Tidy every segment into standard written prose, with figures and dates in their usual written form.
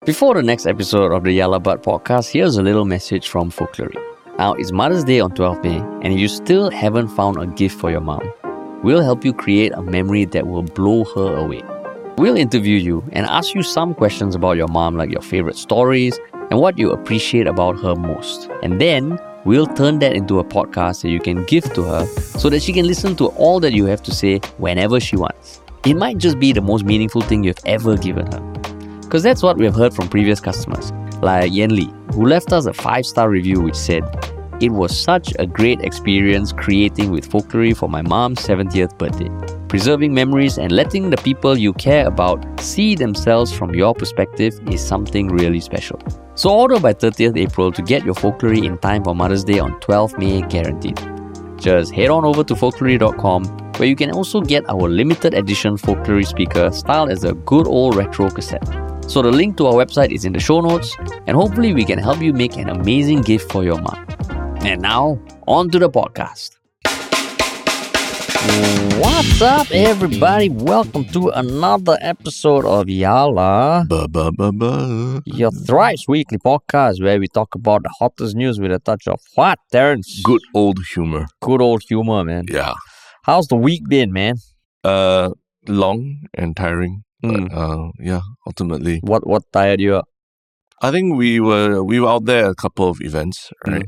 Before the next episode of the Yalla Bud podcast, here's a little message from Folklore. Now, it's Mother's Day on 12th May, and if you still haven't found a gift for your mom, we'll help you create a memory that will blow her away. We'll interview you and ask you some questions about your mom, like your favorite stories and what you appreciate about her most. And then we'll turn that into a podcast that you can give to her so that she can listen to all that you have to say whenever she wants. It might just be the most meaningful thing you've ever given her. Because that's what we've heard from previous customers, like Yen Li, who left us a 5-star review which said, "It was such a great experience creating with Folklore for my mom's 70th birthday. Preserving memories and letting the people you care about see themselves from your perspective is something really special." So order by 30th April to get your Folklore in time for Mother's Day on 12th May guaranteed. Just head on over to folklore.com, where you can also get our limited edition Folklore speaker styled as a good old retro cassette. So the link to our website is in the show notes, and hopefully we can help you make an amazing gift for your mom. And now, on to the podcast. What's up, everybody? Welcome to another episode of Yalla, your thrice weekly podcast where we talk about the hottest news with a touch of what, Terrence? Good old humor. Good old humor, man. Yeah. How's the week been, man? Long and tiring. But, ultimately. What tired you up? I think we were out there at a couple of events, right?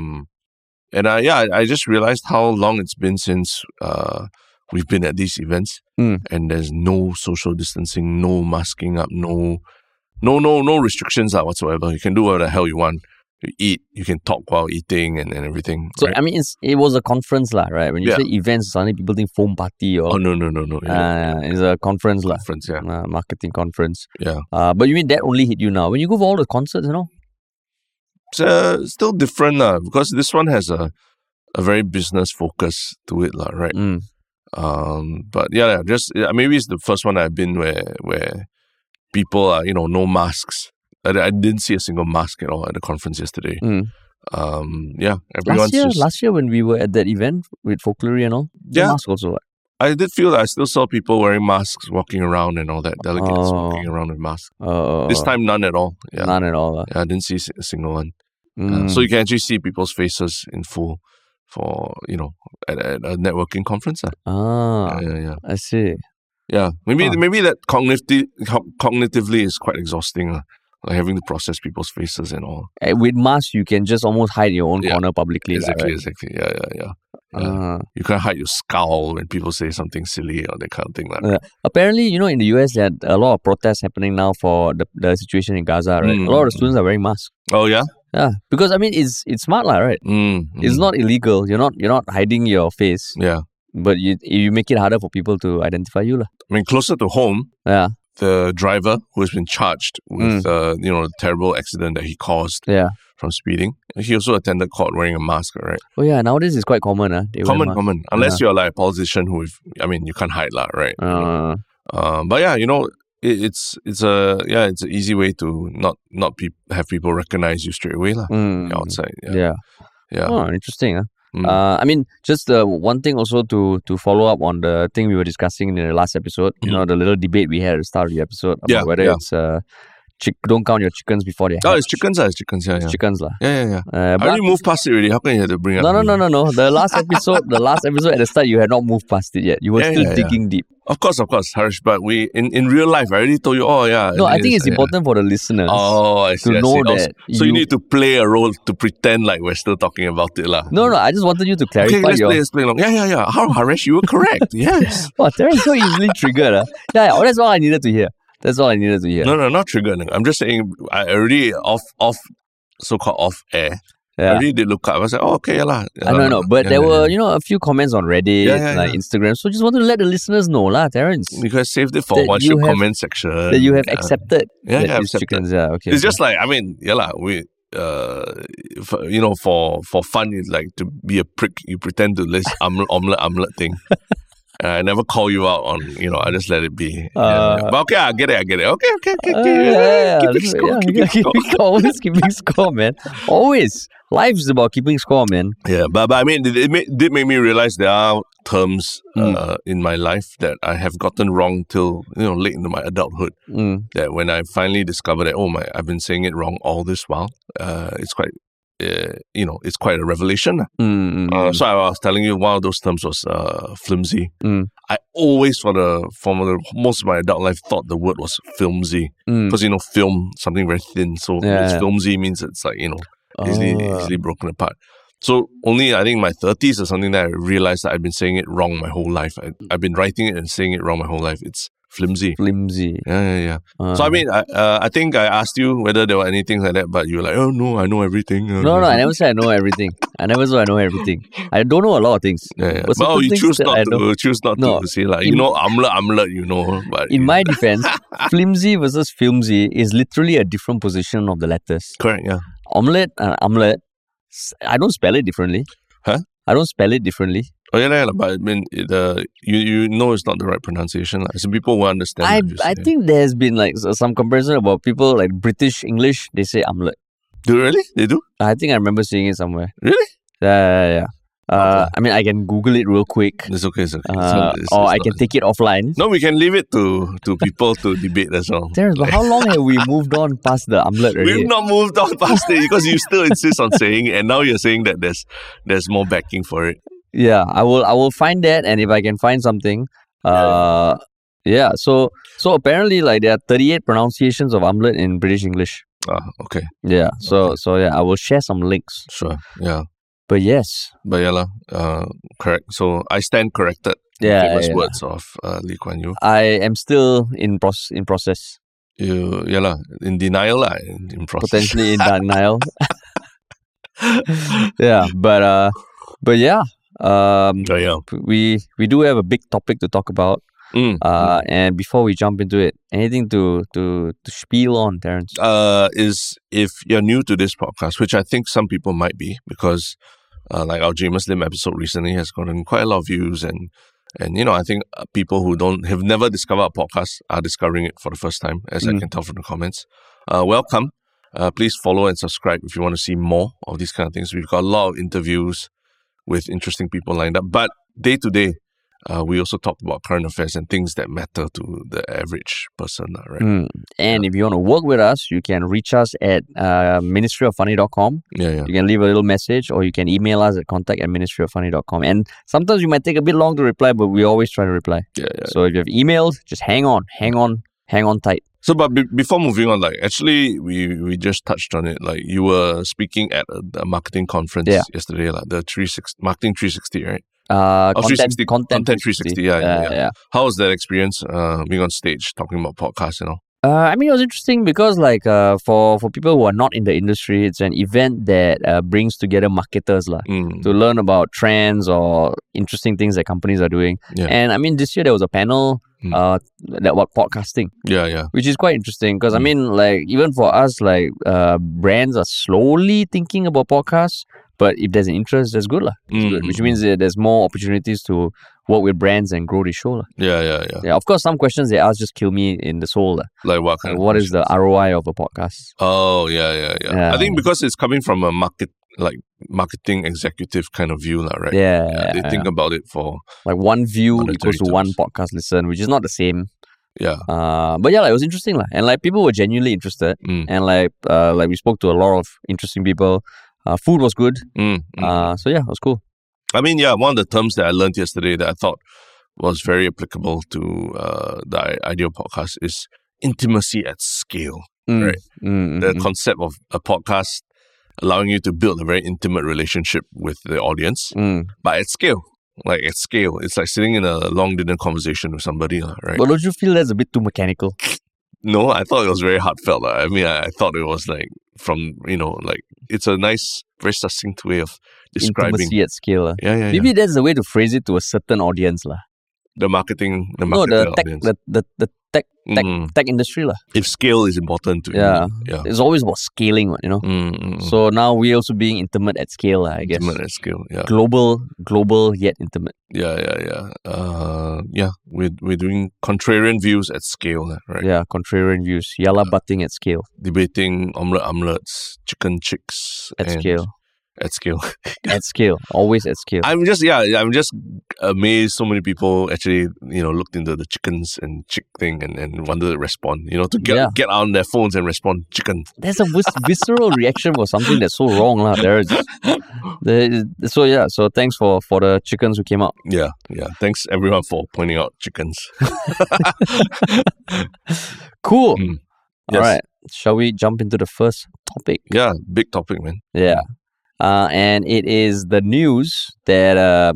I just realized how long it's been since we've been at these events, and there's no social distancing, no masking up, no restrictions whatsoever. You can do whatever the hell you want. You eat, you can talk while eating and everything. So, right? I mean, it was a conference, right? When you say events, suddenly people think foam party or... Oh, no. It's a conference, Conference, yeah. Marketing conference. Yeah. But you mean that only hit you now? When you go for all the concerts, It's still different, because this one has a very business focus to it, right? But maybe it's the first one I've been where people are, no masks. I didn't see a single mask at all at the conference yesterday. Everyone's last year when we were at that event with Folklore and all, mask also. I did feel that I still saw people wearing masks, walking around and all that, delegates walking around with masks. This time, none at all. Yeah. None at all. I didn't see a single one. So you can actually see people's faces in full for, at a networking conference. I see. Yeah, maybe that cognitively is quite exhausting. Like having to process people's faces and all. With masks, you can just almost hide your own corner publicly. Exactly. Yeah. You can't hide your scowl when people say something silly or that kind of thing. Apparently, in the US, there are a lot of protests happening now for the situation in Gaza, right? A lot of the students are wearing masks. Oh, yeah? Yeah, because, it's smart, right? It's not illegal. You're not hiding your face. Yeah. But you make it harder for people to identify you. Closer to home. Yeah. The driver who has been charged with the terrible accident that he caused from speeding. He also attended court wearing a mask, right? Oh yeah, nowadays it's quite common. Common. Unless you're like a politician you can't hide right? But it's an easy way to not have people recognize you straight away outside. Yeah. Oh, interesting. Just one thing also to follow up on the thing we were discussing in the last episode, the little debate we had at the start of the episode about whether it's don't count your chickens before they hatch. Oh, it's chickens. It's chickens. Yeah. It's chickens. Yeah. I already moved past it already. How come you had to bring it up? No. The last episode at the start, you had not moved past it yet. You were still digging deep. Of course, Harish. But we in real life, I already told you. Oh, yeah. No, I think it's important for the listeners. Oh, I see. To know that. So you need to play a role to pretend like we're still talking about it, lah. No. I just wanted you to clarify. Okay, let's play along. Yeah. How, Harish? You were correct. Yes. Wow, Terrence so easily triggered. Yeah. That's all I needed to hear. No, not triggered. I'm just saying, I already so-called off air. I already did look up. I was like, okay, lah. No. But there were, a few comments on Reddit, Instagram. So just wanted to let the listeners know, Terrence. You guys saved it for watch your comment section. That you have accepted. Accepted. Chickens. Yeah, okay. It's just like, we, for fun, it's like to be a prick. You pretend to list omelette thing. I never call you out on, I just let it be. But okay, I get it. Okay. Keeping score. Always keeping score, man. Always. Life is about keeping score, man. Yeah, but it did make me realize there are terms in my life that I have gotten wrong till late into my adulthood. That when I finally discovered that I've been saying it wrong all this while, it's quite it's quite a revelation. So I was telling you one of those terms was flimsy. I always for most of my adult life thought the word was filmsy because film something very thin, so it's filmsy means it's like easily broken apart. So only I think in my 30s or something that I realized that I've been saying it wrong my whole life. I've been writing it and saying it wrong my whole life. It's flimsy. Yeah. So I mean, I think I asked you whether there were anything like that, but you were like, oh no, I know everything. No, I never said I know everything. I never said I know everything. I don't know a lot of things. But you choose not to say like, omelette, but in my defense, flimsy versus filmsy is literally a different position of the letters. Correct, yeah. Omelette and omelette, I don't spell it differently. Huh? I don't spell it differently. Oh yeah, but I mean, you know it's not the right pronunciation. So people will understand. I think there's been like some comparison about people like British English. They say omelette. Do really? They do? I think I remember seeing it somewhere. Really? Yeah. I mean, I can Google it real quick. It's okay. Or I can take it offline. No, we can leave it to people to debate as well. Terence, but how long have we moved on past the omelette already? We've not moved on past it because you still insist on saying it, and now you're saying that there's more backing for it. Yeah, I will find that, and if I can find something, yeah. So apparently, like there are 38 pronunciations of omelette in British English. Okay. Yeah. So yeah, I will share some links. Sure. Yeah. But yes. But yeah, correct. So I stand corrected. Famous words of Lee Kuan Yew. I am still in process. In denial, in process. Potentially in denial. Yeah, but yeah. We do have a big topic to talk about. And before we jump into it, anything to spiel on, Terence? Is if you're new to this podcast, which I think some people might be, because like our Jamus Lim episode recently has gotten quite a lot of views, and I think people who have never discovered a podcast are discovering it for the first time, as I can tell from the comments. Welcome. Please follow and subscribe if you want to see more of these kind of things. We've got a lot of interviews with interesting people lined up, but day to day, we also talk about current affairs and things that matter to the average person, right? And if you want to work with us, you can reach us at ministryoffunny.com. Yeah. You can leave a little message, or you can email us at contact@ministryoffunny.com. And sometimes you might take a bit long to reply, but we always try to reply. Yeah. So if you have emailed, just hang on tight. So, but before moving on, like actually, we just touched on it. Like you were speaking at a marketing conference yesterday, like the Marketing 360, right? Content 360. Yeah. How was that experience? Being on stage talking about podcasts and all. I mean, it was interesting because, like, for people who are not in the industry, it's an event that brings together marketers to learn about trends or interesting things that companies are doing. Yeah. And I mean, this year there was a panel that about podcasting. Yeah. Which is quite interesting because I mean, like, even for us, like, brands are slowly thinking about podcasts. But if there's an interest, that's good. Good, which means that there's more opportunities to work with brands and grow the show. Yeah. Of course, some questions they ask just kill me in the soul. Like what kind of what is the ROI of a podcast? Oh, yeah. I think because it's coming from a marketing executive kind of view, right? Yeah. They think about it for... Like one view equals to one podcast listen, which is not the same. Yeah. But yeah, like, it was interesting. And like people were genuinely interested. And like we spoke to a lot of interesting people. Food was good. So yeah, it was cool. I mean, yeah, one of the terms that I learned yesterday that I thought was very applicable to the Ideal podcast is intimacy at scale, right? The concept of a podcast allowing you to build a very intimate relationship with the audience, but at scale. Like at scale, it's like sitting in a long dinner conversation with somebody, right? But don't you feel that's a bit too mechanical? No, I thought it was very heartfelt. I mean, I thought it was like from, like it's a nice, very succinct way of describing. Intimacy at scale. Yeah. Maybe that's the way to phrase it to a certain audience. The marketing audience. The tech industry. If scale is important to you. It's always about scaling, So now we're also being intimate at scale, I guess. Intimate at scale, yeah. Global yet intimate. Yeah. We're doing contrarian views at scale, right? Yeah, contrarian views. Yalla butting at scale. Debating omelets, chicken chicks. At scale. at scale. At scale, always at scale. I'm just amazed so many people actually, looked into the chickens and chick thing and wanted to respond, to get on their phones and respond chicken. There's a visceral reaction for something that's so wrong. So thanks for the chickens who came out. Yeah. Thanks everyone for pointing out chickens. Cool. Yes. All right. Shall we jump into the first topic? Yeah, big topic, man. Yeah. And it is the news that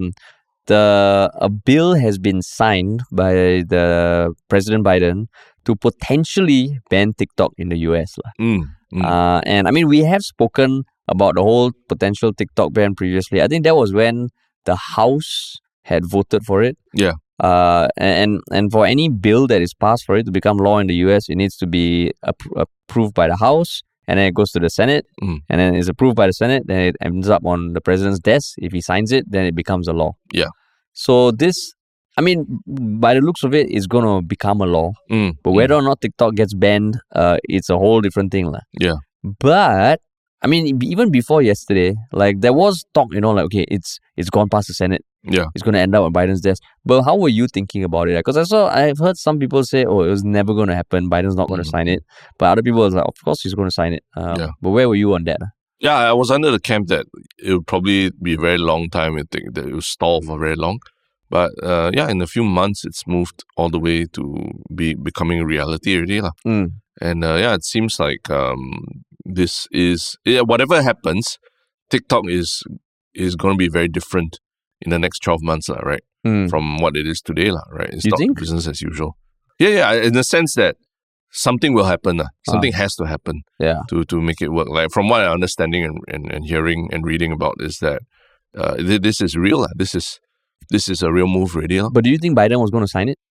a bill has been signed by the President Biden to potentially ban TikTok in the US. And I mean, we have spoken about the whole potential TikTok ban previously. I think that was when the House had voted for it. Yeah. And for any bill that is passed for it to become law in the US, it needs to be approved by the House, and then it goes to the Senate, and then it's approved by the Senate, then it ends up on the president's desk. If he signs it, then it becomes a law. Yeah. So this, I mean, by the looks of it, it's going to become a law. But whether or not TikTok gets banned, it's a whole different thing. Yeah. But, I mean, even before yesterday, there was talk, okay, it's gone past the Senate. Yeah. It's going to end up on Biden's desk. But how were you thinking about it? Because I've heard some people say, it was never going to happen. Biden's not going to sign it. But other people are like, of course he's going to sign it. But where were you on that? Yeah, I was under the camp that it would probably be a very long time. I think that it would stall for very long. But in a few months, it's moved all the way to becoming a reality already. And it seems like this is, whatever happens, TikTok is going to be very different in the next 12 months, right? From what it is today, right? It's not business as usual. Yeah, in the sense that something will happen. Something has to happen to make it work. Like from what I'm understanding and hearing and reading about is that this is real. This is a real move already. But do you think Biden was going to sign it?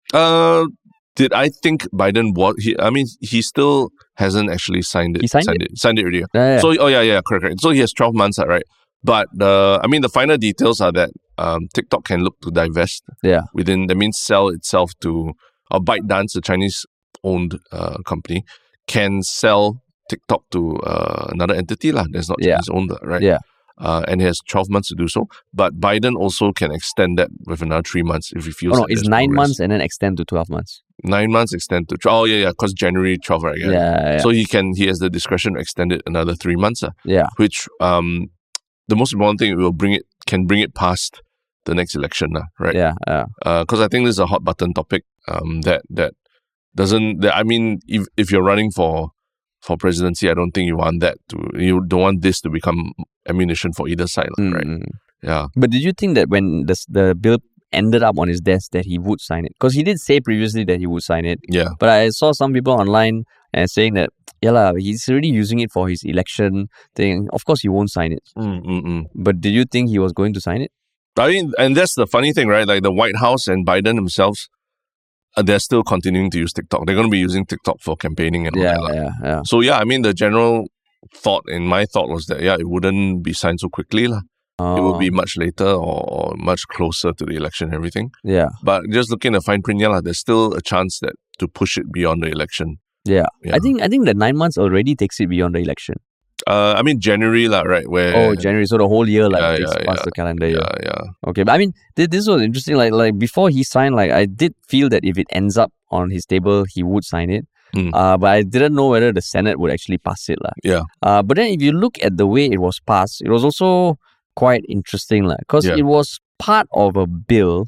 Did I think Biden was? He still hasn't actually signed it. He signed it? Signed it already. Yeah. So, correct. So he has 12 months, right? But the final details are that TikTok can look to divest. Yeah. That means sell itself to ByteDance, a Chinese-owned company, can sell TikTok to another entity that's not Chinese-owned, right? Yeah. And he has 12 months to do so. But Biden also can extend that with another 3 months if he feels. It's 9 months and then extend to 12 months. 9 months extend to 12. Because January 12, right? Yeah. So he has the discretion to extend it another 3 months. Which the most important thing, can bring it past the next election, right? Yeah. Because I think this is a hot button topic. That doesn't. If you're running for presidency, I don't think you want you don't want this to become ammunition for either side, right? Yeah. But did you think that when the bill ended up on his desk that he would sign it? Because he did say previously that he would sign it. Yeah. But I saw some people online saying that, he's already using it for his election thing. Of course, he won't sign it. But did you think he was going to sign it? And that's the funny thing, right? Like the White House and Biden themselves, they're still continuing to use TikTok. They're going to be using TikTok for campaigning and all that. Yeah. So, the general thought, and my thought was that, it wouldn't be signed so quickly. It would be much later or much closer to the election and everything. Yeah. But just looking at the fine print, there's still a chance that to push it beyond the election. Yeah. I think that 9 months already takes it beyond the election. January, right? Where January. So the whole year, it's past the calendar year. Yeah. Okay, but this was interesting. Like before he signed, I did feel that if it ends up on his table, he would sign it. But I didn't know whether the Senate would actually pass it. Yeah. But then if you look at the way it was passed, it was also quite interesting. Because it was part of a bill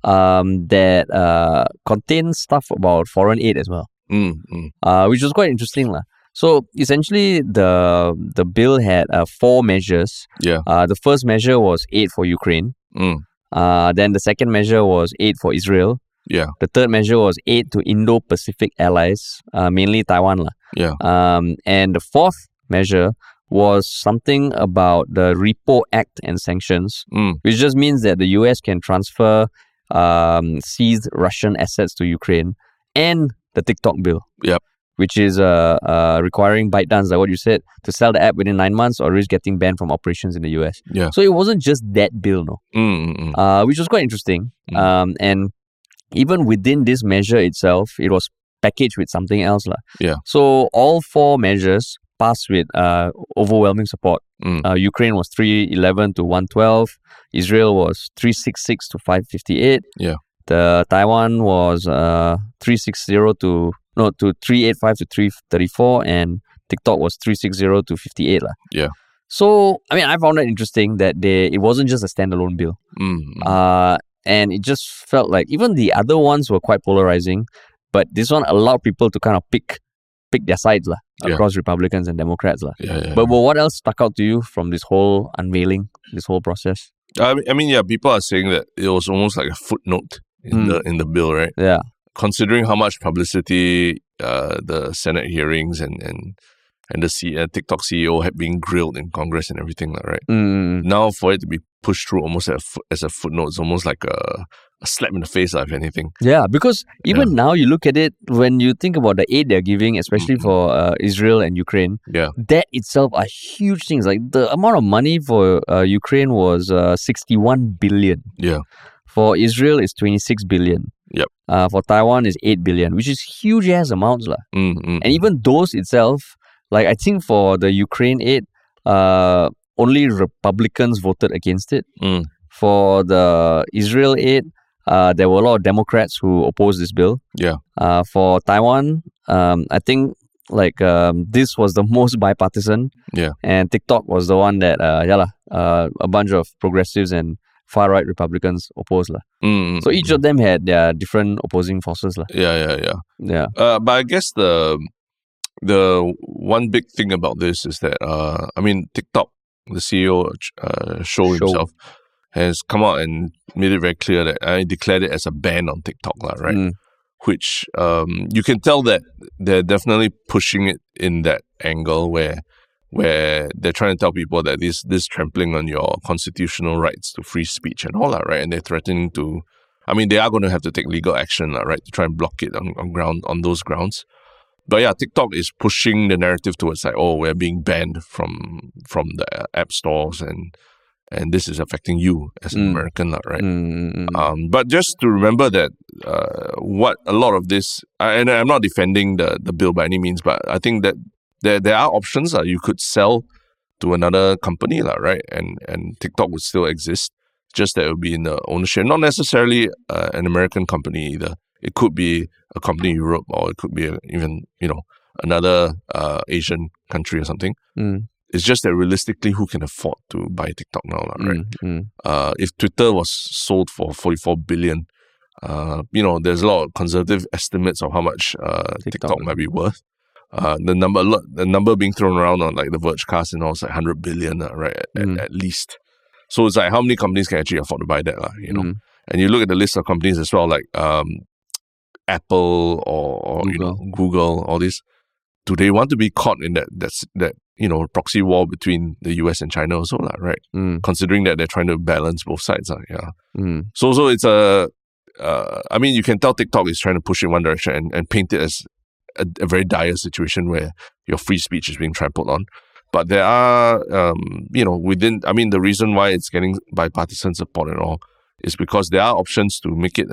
that contains stuff about foreign aid as well. Which was quite interesting. So essentially, the bill had 4 measures. Yeah. The first measure was aid for Ukraine. Then the second measure was aid for Israel. Yeah. The third measure was aid to Indo-Pacific allies, mainly Taiwan. Yeah. And the fourth measure was something about the Repo Act and sanctions, which just means that the US can transfer seized Russian assets to Ukraine, and the TikTok bill. Yep. Which is requiring ByteDance, like what you said, to sell the app within 9 months or risk getting banned from operations in the US. Yeah. So it wasn't just that bill, which was quite interesting. And even within this measure itself, it was packaged with something else. Yeah. So all 4 measures passed with overwhelming support. Ukraine was 311 to 112. Israel was 366 to 558. Yeah. The Taiwan was 385 to 334, and TikTok was 360 to 58 lah. Yeah. So I mean, I found it interesting that it wasn't just a standalone bill. And it just felt like even the other ones were quite polarizing, but this one allowed people to kind of pick their sides lah, across Republicans and Democrats lah. But what else stuck out to you from this whole unveiling, this whole process? I mean, people are saying that it was almost like a footnote in the bill, right? Yeah. Considering how much publicity the Senate hearings and the TikTok CEO had been grilled in Congress and everything, right? Now for it to be pushed through almost as a footnote, it's almost like a slap in the face, if anything. Yeah, because even now you look at it, when you think about the aid they're giving, especially for Israel and Ukraine, that itself are huge things. Like the amount of money for Ukraine was 61 billion. Yeah. For Israel, it's 26 billion. Yep. For Taiwan, is 8 billion, which is huge ass amounts lah. And even those itself, like I think for the Ukraine aid, only Republicans voted against it. For the Israel aid, there were a lot of Democrats who opposed this bill. Yeah. For Taiwan, I think this was the most bipartisan. Yeah. And TikTok was the one that a bunch of progressives and far-right Republicans opposed lah. So each of them had their different opposing forces lah. Yeah. But I guess the one big thing about this is that TikTok, the CEO Shou himself, has come out and made it very clear that I declared it as a ban on TikTok, right? Which you can tell that they're definitely pushing it in that angle where they're trying to tell people that this trampling on your constitutional rights to free speech and all that, right? And they're threatening to, they are going to have to take legal action, right, to try and block it on those grounds. But yeah, TikTok is pushing the narrative towards like, oh, we're being banned from the app stores and this is affecting you as an American, right? But just to remember that what a lot of this, and I'm not defending the bill by any means, but I think that there are options. You could sell to another company, right? And TikTok would still exist, just that it would be in the ownership. Not necessarily an American company either. It could be a company in Europe, or it could be even, another Asian country or something. It's just that realistically, who can afford to buy TikTok now, right? If Twitter was sold for 44 billion, there's a lot of conservative estimates of how much TikTok might be worth. The number being thrown around on like the Vergecast and all is like 100 billion, right? At least. So it's like how many companies can actually afford to buy that, And you look at the list of companies as well, like Apple or Google, all this. Do they want to be caught in that proxy war between the US and China also, right? Considering that they're trying to balance both sides, So it's you can tell TikTok is trying to push in one direction and paint it as a very dire situation where your free speech is being trampled on. But there are, the reason why it's getting bipartisan support and all is because there are options to make it,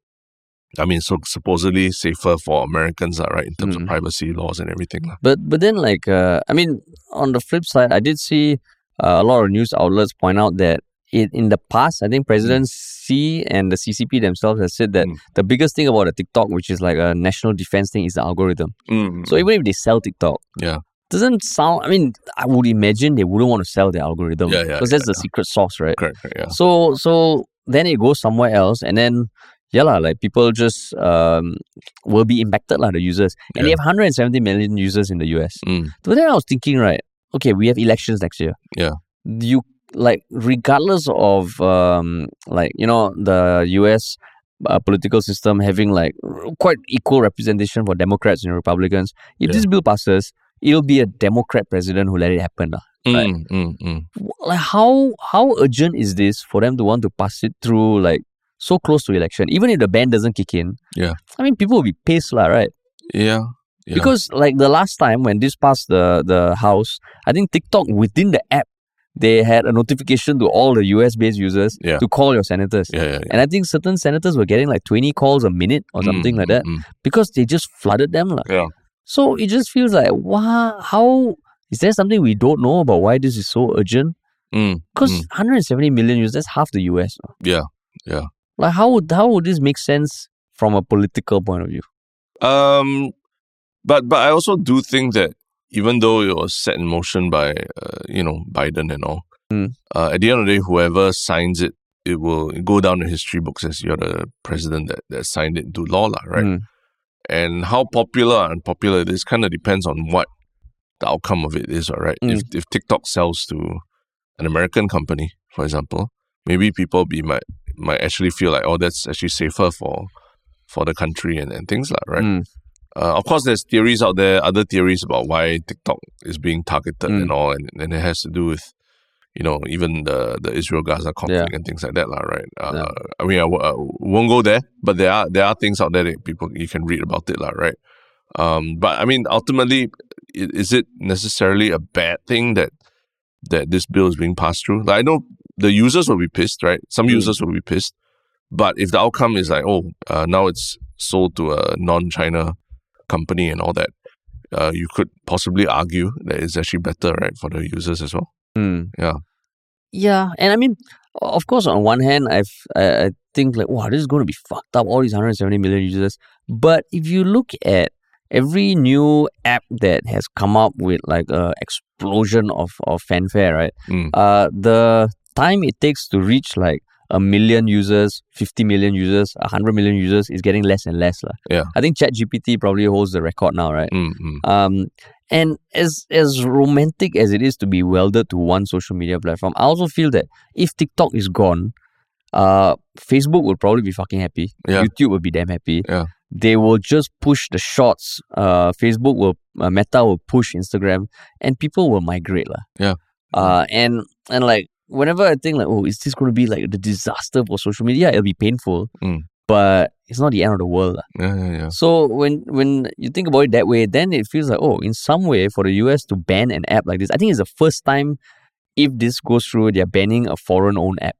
supposedly safer for Americans, right, in terms of privacy laws and everything. But then, on the flip side, I did see a lot of news outlets point out that in the past, I think President Xi and the CCP themselves have said that the biggest thing about a TikTok, which is like a national defense thing, is the algorithm. So even if they sell TikTok, doesn't sound, I would imagine they wouldn't want to sell their algorithm because that's the secret sauce, right? Correct, yeah. So then it goes somewhere else, and then people just will be impacted, the users. And they have 170 million users in the US. So then I was thinking, right, okay, we have elections next year. Yeah. Regardless of the US political system having quite equal representation for Democrats and Republicans, if this bill passes, it'll be a Democrat president who let it happen, right? How urgent is this for them to want to pass it through so close to election? Even if the ban doesn't kick in, people will be pissed, right? Yeah. Because the last time when this passed the House, I think TikTok within the app, they had a notification to all the US-based users to call your senators. And I think certain senators were getting 20 calls a minute or something like that because they just flooded them. So it just feels like, wow, how Is there something we don't know about why this is so urgent? Because 170 million users, that's half the US. Yeah. Like how would this make sense from a political point of view? But I also do think that even though it was set in motion by Biden and all, at the end of the day, whoever signs it, it will go down in history books as you're the president that signed it into law, right? And how popular or unpopular it is kind of depends on what the outcome of it is, all right? If TikTok sells to an American company, for example, maybe people might actually feel like, oh, that's actually safer for the country and things like that, right? Of course, there's theories out there, other theories about why TikTok is being targeted and all, and it has to do with, even the Israel-Gaza conflict and things like that, right? I mean, I won't go there, but there are things out there that you can read about it, right? But I mean, ultimately, is it necessarily a bad thing that this bill is being passed through? Like, I know the users will be pissed, right? Some users will be pissed, but if the outcome is like, now it's sold to a non-China company and all that, you could possibly argue that it's actually better, right, for the users as well. Yeah, and I mean, of course, on one hand, I think like, wow, this is going to be fucked up, all these 170 million users. But if you look at every new app that has come up with like a explosion of fanfare, right? The time it takes to reach like 1 million users, 50 million users, 100 million users is getting less and less. Yeah. I think ChatGPT probably holds the record now, right? And as romantic as it is to be welded to one social media platform, I also feel that if TikTok is gone, Facebook will probably be fucking happy. Yeah. YouTube will be damn happy. Yeah. They will just push the shorts. Meta will push Instagram, and people will migrate. Yeah. And like, whenever I think like, oh, is this going to be like the disaster for social media? It'll be painful, but it's not the end of the world. Yeah. So when you think about it that way, then it feels like, oh, in some way for the US to ban an app like this, I think it's the first time, if this goes through, they're banning a foreign-owned app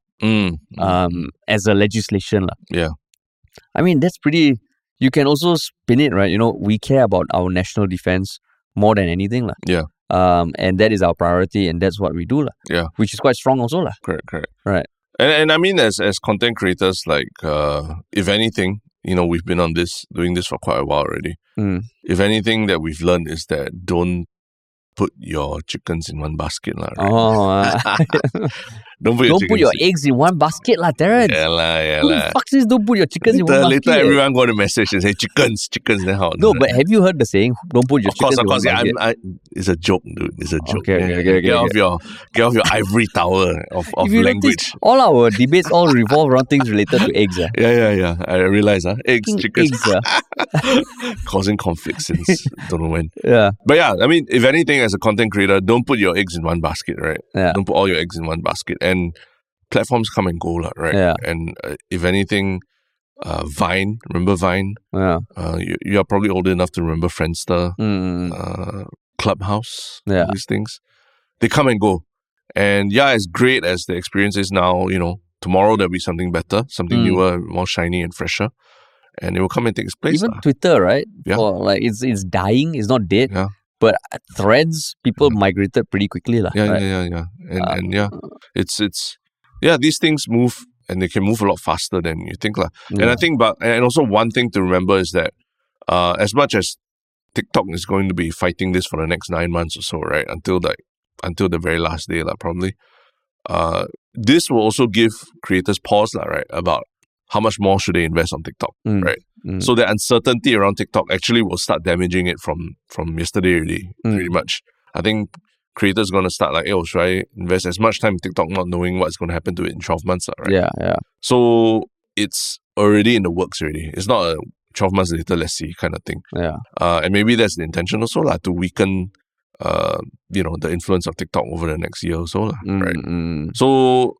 as a legislation. Yeah. I mean, that's pretty... You can also spin it, right? We care about our national defense more than anything. Yeah. And that is our priority, and that's what we do. Yeah. Which is quite strong also. Correct. Right. And I mean, as content creators, like, if anything, we've been doing this for quite a while already. If anything that we've learned is that don't put your chickens in one basket, right? Don't put your eggs in one basket, Terrence. Yeah. Who the fuck says don't put your chickens in one basket? Later, everyone got a message and say chickens. Then how? No, but have you heard the saying? Don't put your chickens in one basket. It's a joke, dude. It's a joke. Okay. Get off your ivory tower of language. Notice, all our debates all revolve around things related to eggs. Yeah. I realize, eggs, chickens, eggs, causing conflict since don't know when. Yeah. But yeah, I mean, if anything, as a content creator, don't put your eggs in one basket, right? Yeah. Don't put all your eggs in one basket. And platforms come and go, right? Yeah. And if anything, Vine, remember Vine? Yeah. You are probably old enough to remember Friendster, Clubhouse, yeah. These things. They come and go. And yeah, as great as the experience is now, tomorrow there'll be something better, something newer, more shiny and fresher. And it will come and take its place. Even Twitter, right? Yeah. Or like it's dying, it's not dead. Yeah. But Threads, people migrated pretty quickly. Yeah. Right? And yeah, it's these things move and they can move a lot faster than you think. Yeah. And I think, and also one thing to remember is that as much as TikTok is going to be fighting this for the next 9 months or so, right? Until the very last day, probably. This will also give creators pause, right? About how much more should they invest on TikTok, right? So the uncertainty around TikTok actually will start damaging it from yesterday already, pretty much. I think creators are going to start like, should I invest as much time in TikTok not knowing what's going to happen to it in 12 months, right? Yeah. So it's already in the works already. It's not a 12 months later, let's see kind of thing. Yeah. And maybe that's the intention also, to weaken the influence of TikTok over the next year or so, right? So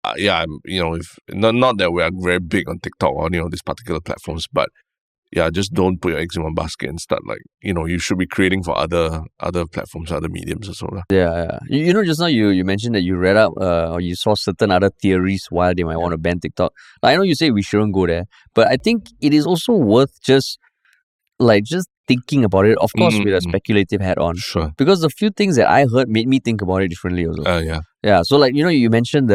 if not that we are very big on TikTok or these particular platforms, but yeah, just don't put your eggs in one basket and start you should be creating for other platforms, other mediums as well. Yeah. Just now you mentioned that you read up or you saw certain other theories why they might want to ban TikTok. I know you say we shouldn't go there, but I think it is also worth just thinking about it, of course, with a speculative hat on. Sure. Because the few things that I heard made me think about it differently also. Yeah. Yeah. So like, you mentioned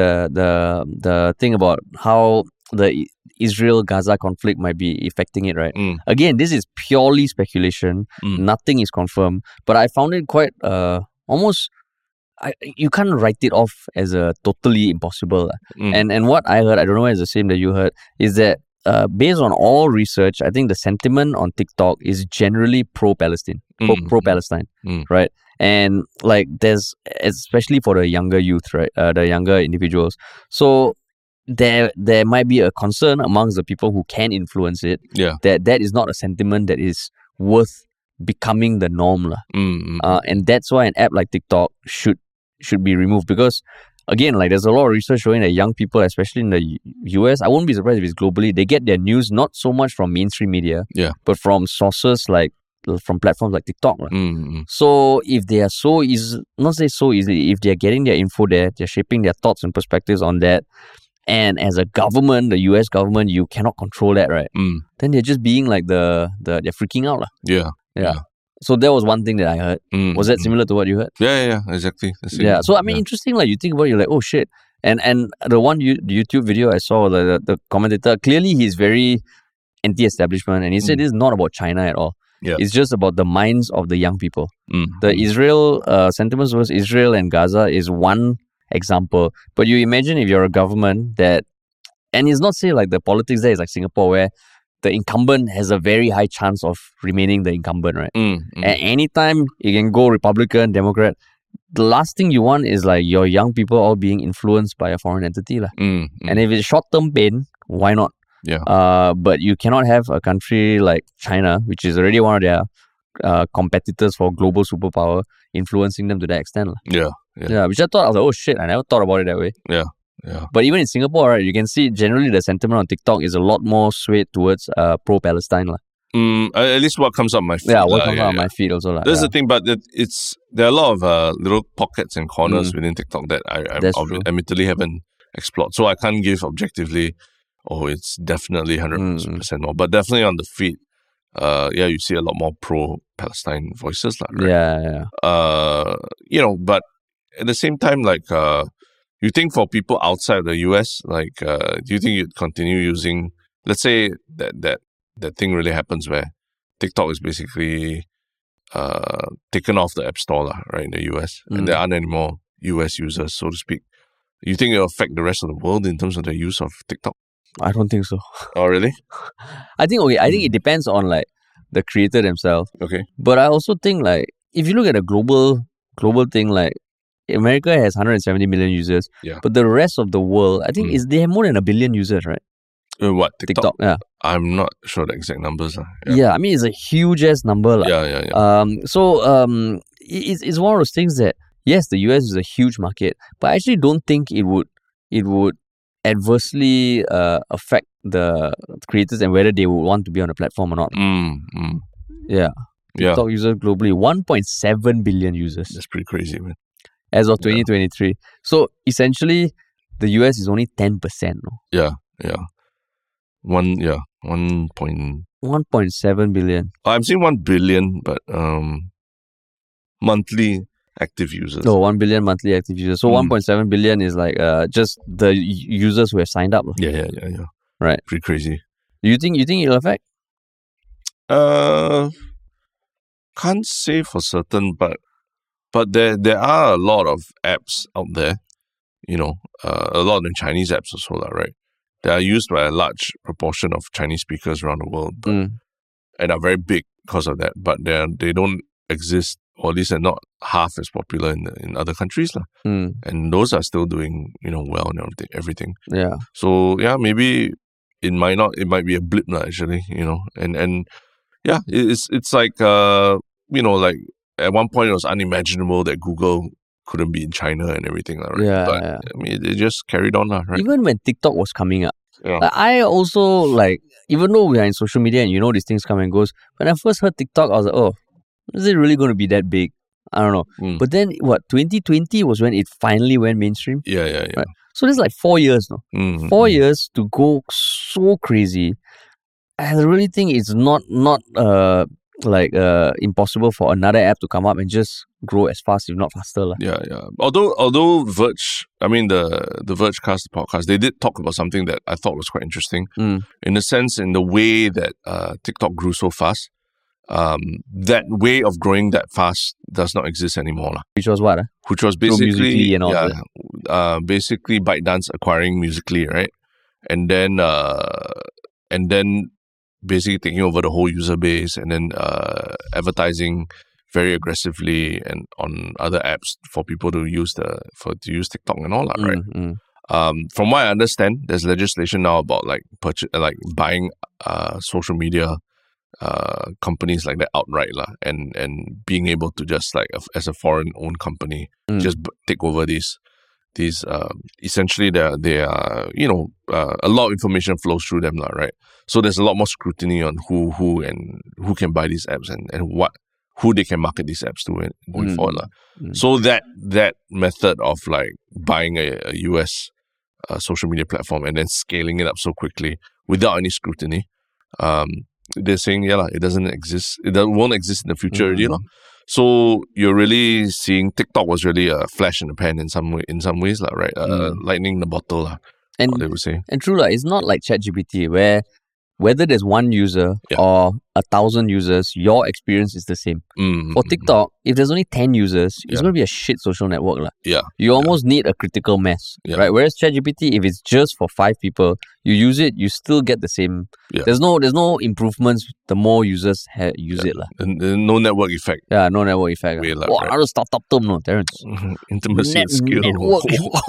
the thing about how the Israel-Gaza conflict might be affecting it, right? Again, this is purely speculation. Nothing is confirmed. But I found it quite almost... you can't write it off as a totally impossible. And what I heard, I don't know if it's the same that you heard, is that based on all research, I think the sentiment on TikTok is generally pro-Palestine, pro-Palestine, right? And like there's, especially for the younger youth, right, the younger individuals. So there might be a concern amongst the people who can influence it. Yeah. That is not a sentiment that is worth becoming the norm, and that's why an app like TikTok should be removed, because again, like there's a lot of research showing that young people, especially in the US, I won't be surprised if it's globally, they get their news not so much from mainstream media, but from sources like from platforms like TikTok. So if they are so easy, not say so easy, if they're getting their info there, they're shaping their thoughts and perspectives on that, and as a government, the US government, you cannot control that, right? Then they're just being like they're freaking out. Yeah. So that was one thing that I heard. Was that similar to what you heard? Yeah, exactly. Yeah. So I mean, interesting. Like you think about it, you're like, oh shit. And the one YouTube video I saw, the commentator, clearly he's very anti-establishment, and he said this is not about China at all. Yeah. It's just about the minds of the young people. The Israel sentiments towards Israel and Gaza is one example. But you imagine if you're a government that, and it's not say like the politics there is like Singapore, where the incumbent has a very high chance of remaining the incumbent, right? And anytime you can go Republican, Democrat, the last thing you want is like your young people all being influenced by a foreign entity. And if it's short-term pain, why not? Yeah. But you cannot have a country like China, which is already one of their competitors for global superpower, influencing them to that extent. Yeah. Which I thought, I was like, oh shit, I never thought about it that way. Yeah. But even in Singapore, right, you can see generally the sentiment on TikTok is a lot more swayed towards pro-Palestine. At least what comes up my feed. Yeah, what comes out on my feed also. That's the thing, but there are a lot of little pockets and corners within TikTok that I admittedly haven't explored. So I can't give objectively, it's definitely 100% more. But definitely on the feed, you see a lot more pro-Palestine voices. Right? But at the same time, like... you think for people outside the US, like, do you think you'd continue using, let's say that thing really happens where TikTok is basically taken off the App Store, right, in the US, and there aren't any more US users, so to speak. You think it'll affect the rest of the world in terms of their use of TikTok? I don't think so. Oh, really? I think it depends on like the creator themselves. Okay. But I also think like, if you look at a global thing, like, America has 170 million users, but the rest of the world, I think, they have more than 1 billion users, right? What, TikTok? Yeah. I'm not sure the exact numbers. I mean, it's a huge-ass number. It's one of those things that, yes, the US is a huge market, but I actually don't think it would adversely affect the creators and whether they would want to be on the platform or not. TikTok users globally, 1.7 billion users. That's pretty crazy, man. As of 2023. So essentially, the US is only 10%. No? 1.7 billion. I'm seeing 1 billion, but monthly active users. 1 billion monthly active users. So 1.7 billion is like just the users who have signed up. Yeah. Right. Pretty crazy. You think it'll affect? Can't say for certain, but there are a lot of apps out there, a lot of the Chinese apps also, right? They are used by a large proportion of Chinese speakers around the world, and are very big because of that. But they don't exist, or at least they're not half as popular in other countries, and those are still doing well and everything. Yeah. So maybe it might be a blip, actually, and it's like like. At one point, it was unimaginable that Google couldn't be in China and everything. Right? I mean, it just carried on. Right? Even when TikTok was coming up, I also, even though we are in social media and these things come and goes, when I first heard TikTok, I was like, oh, is it really going to be that big? I don't know. But then, 2020 was when it finally went mainstream? Yeah. Right? So there's like 4 years now. 4 years to go so crazy. I really think it's not impossible for another app to come up and just grow as fast, if not faster. Yeah. Although Verge, I mean the Vergecast podcast, they did talk about something that I thought was quite interesting. In the sense, in the way that TikTok grew so fast, that way of growing that fast does not exist anymore. Which was what? Which was basically Musical.ly and all that. Basically ByteDance acquiring Musical.ly, right? And then basically taking over the whole user base, and then advertising very aggressively and on other apps for people to use TikTok and all that, right? From what I understand, there's legislation now about buying social media companies like that outright, and being able to just as a foreign owned company just take over these essentially they are a lot of information flows through them, right? So there's a lot more scrutiny on who can buy these apps and who they can market these apps to going forward. So that method of buying a US social media platform and then scaling it up so quickly without any scrutiny, they're saying it doesn't exist. It won't exist in the future already. So you're really seeing TikTok was really a flash in the pan in some ways, right? Lightning in the bottle, what they would say. And true, it's not like ChatGPT where whether there's one user or 1,000 users, your experience is the same. For TikTok, if there's only 10 users, it's going to be a shit social network. You almost need a critical mass, right? Whereas ChatGPT, if it's just for 5 people, you use it, you still get the same. There's no improvements the more users use it. No network effect. Yeah, no network effect. Another startup term, no, Terence. Intimacy and skill. Network.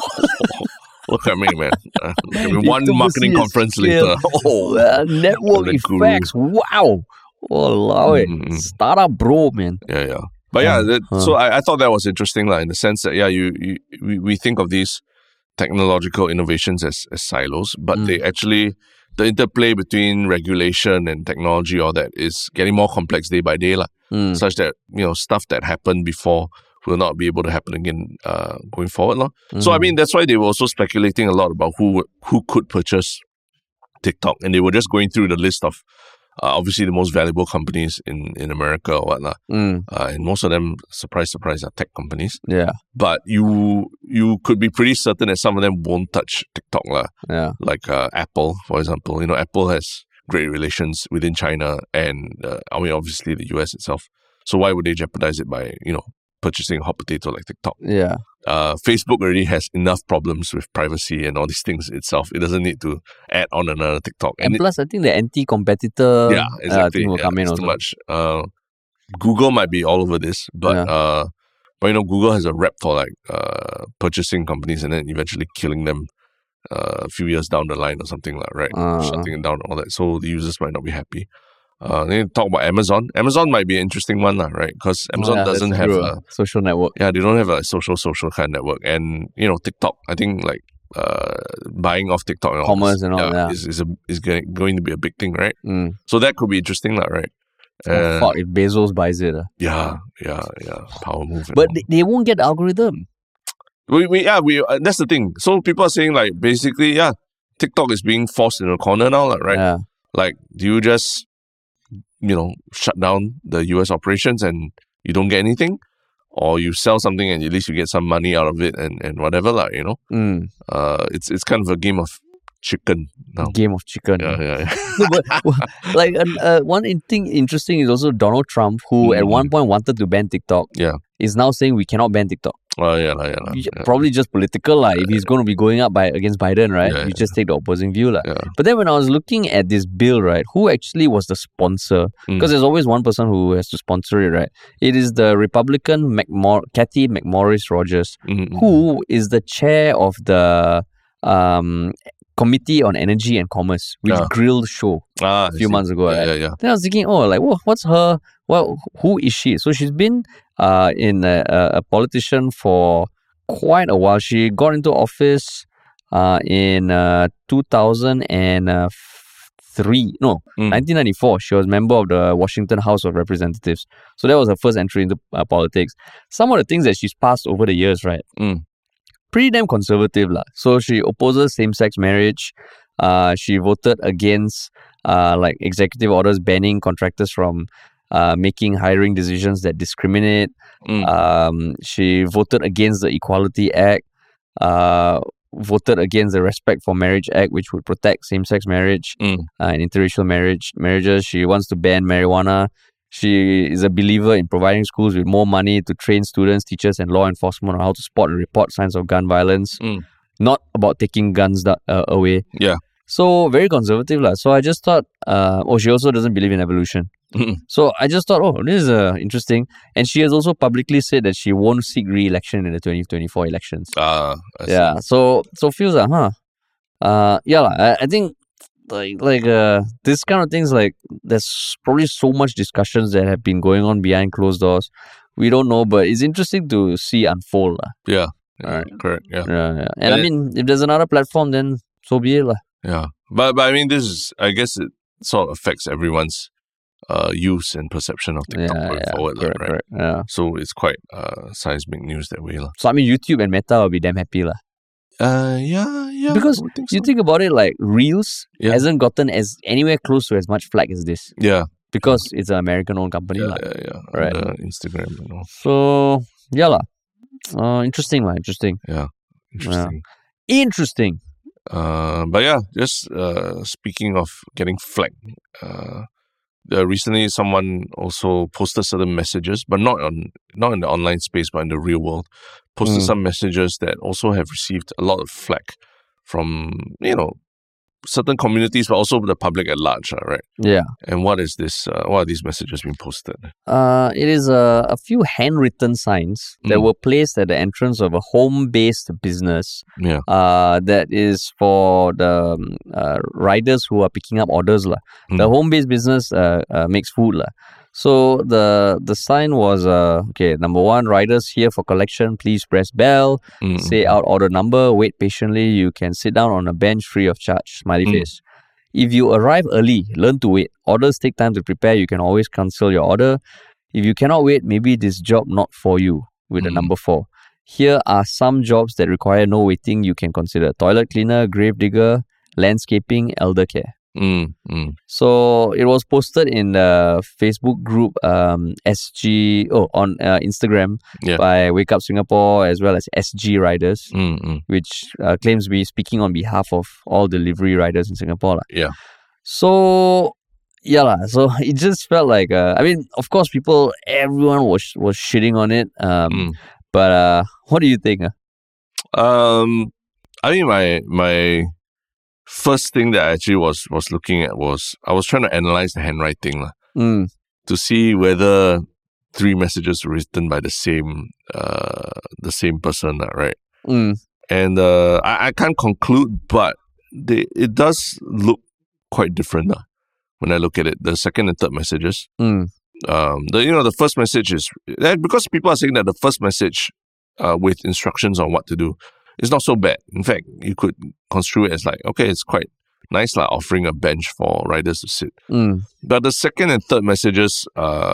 Look at me, man. One marketing conference later. Network effects. Wow. Allow it. Startup bro, man. Yeah. But so I thought that was interesting, in the sense that, we think of these technological innovations as silos, but they actually, the interplay between regulation and technology, all that is getting more complex day by day, such that, stuff that happened before will not be able to happen again going forward. So, I mean, that's why they were also speculating a lot about who could purchase TikTok. And they were just going through the list of, obviously, the most valuable companies in America or whatnot. And most of them, surprise, surprise, are tech companies. Yeah. But you could be pretty certain that some of them won't touch TikTok. Like Apple, for example. Apple has great relations within China and, obviously, the US itself. So why would they jeopardize it by, purchasing a hot potato like TikTok? Yeah. Facebook already has enough problems with privacy and all these things itself. It doesn't need to add on another TikTok. And plus, I think the anti-competitor thing will come in also. Too much. Google might be all over this, but Google has a rep for purchasing companies and then eventually killing them a few years down the line or something right? Shutting it down and all that. So the users might not be happy. Then talk about Amazon. Amazon might be an interesting one, right? Because Amazon doesn't have a social network. Yeah, they don't have a social kind of network. And TikTok, I think buying off TikTok and commerce and all that is going to be a big thing, right? So that could be interesting, right? Fuck if Bezos buys it. Yeah, power move. But they won't get the algorithm. We that's the thing. So people are saying basically, TikTok is being forced in a corner now, right? Yeah. Do you just shut down the US operations and you don't get anything, or you sell something and at least you get some money out of it and whatever, it's kind of a game of chicken now. Game of chicken. Yeah. But one thing interesting is also Donald Trump, who at one point wanted to ban TikTok, is now saying we cannot ban TikTok. Probably just political. If he's going to be going up against Biden, right? You just take the opposing view. But then when I was looking at this bill, right, who actually was the sponsor? Because there's always one person who has to sponsor it, right? It is the Republican Cathy McMorris Rogers, who is the chair of the Committee on Energy and Commerce, which grilled show a few months ago. Right? Then I was thinking, what's her? Well, who is she? So she's been in a politician for quite a while. She got into office in 1994. She was member of the Washington House of Representatives. So that was her first entry into politics. Some of the things that she's passed over the years, right? Pretty damn conservative. So she opposes same-sex marriage. She voted against executive orders banning contractors from making hiring decisions that discriminate. She voted against the Equality Act, voted against the Respect for Marriage Act, which would protect same-sex marriage and interracial marriages. She wants to ban marijuana. She is a believer in providing schools with more money to train students, teachers, and law enforcement on how to spot and report signs of gun violence. Not about taking guns away. Yeah. So, very conservative. So, I just thought, she also doesn't believe in evolution. So, I just thought, this is interesting. And she has also publicly said that she won't seek re-election in the 2024 elections. I see. Yeah. So feels like, I think this kind of things, like, there's probably so much discussions that have been going on behind closed doors. We don't know, but it's interesting to see unfold. Yeah. Right. Correct. Yeah. And I mean, if there's another platform, then so be it. Yeah. But I mean, I guess it sort of affects everyone's use and perception of TikTok going forward. Correct. Yeah. So it's quite seismic news that way. So I mean, YouTube and Meta will be damn happy. Yeah. Because you think about it, like Reels hasn't gotten as anywhere close to as much flag as this. Yeah. Because it's an American-owned company. Yeah. Right. Instagram and all. So, interesting. Interesting. Yeah. Interesting. Yeah. Interesting. But yeah, just speaking of getting flagged, recently someone also posted certain messages, but not in the online space, but in the real world, posted some messages that also have received a lot of flack from, certain communities, but also the public at large, right? Yeah. And what is this? What are these messages being posted? It is a few handwritten signs that were placed at the entrance of a home-based business. Yeah. That is for the riders who are picking up orders. The home-based business makes food. So the sign was, number 1, riders here for collection, please press bell, say out order number, wait patiently, you can sit down on a bench free of charge, smiley face. If you arrive early, learn to wait. Orders take time to prepare, you can always cancel your order. If you cannot wait, maybe this job not for you, with the number 4. Here are some jobs that require no waiting you can consider. Toilet cleaner, grave digger, landscaping, elder care. So it was posted in the Facebook group on Instagram by Wake Up Singapore as well as SG Riders, which claims to be speaking on behalf of all delivery riders in Singapore. Yeah. So so it just felt like of course everyone was shitting on it. But what do you think? I mean, my first thing that I actually was looking at was I was trying to analyze the handwriting to see whether 3 messages were written by the same person, right? And I can't conclude, but it does look quite different when I look at it. The second and third messages. The first message is because people are saying that the first message with instructions on what to do. It's not so bad. In fact, you could construe it as like, okay, it's quite nice, like offering a bench for riders to sit. But the second and third messages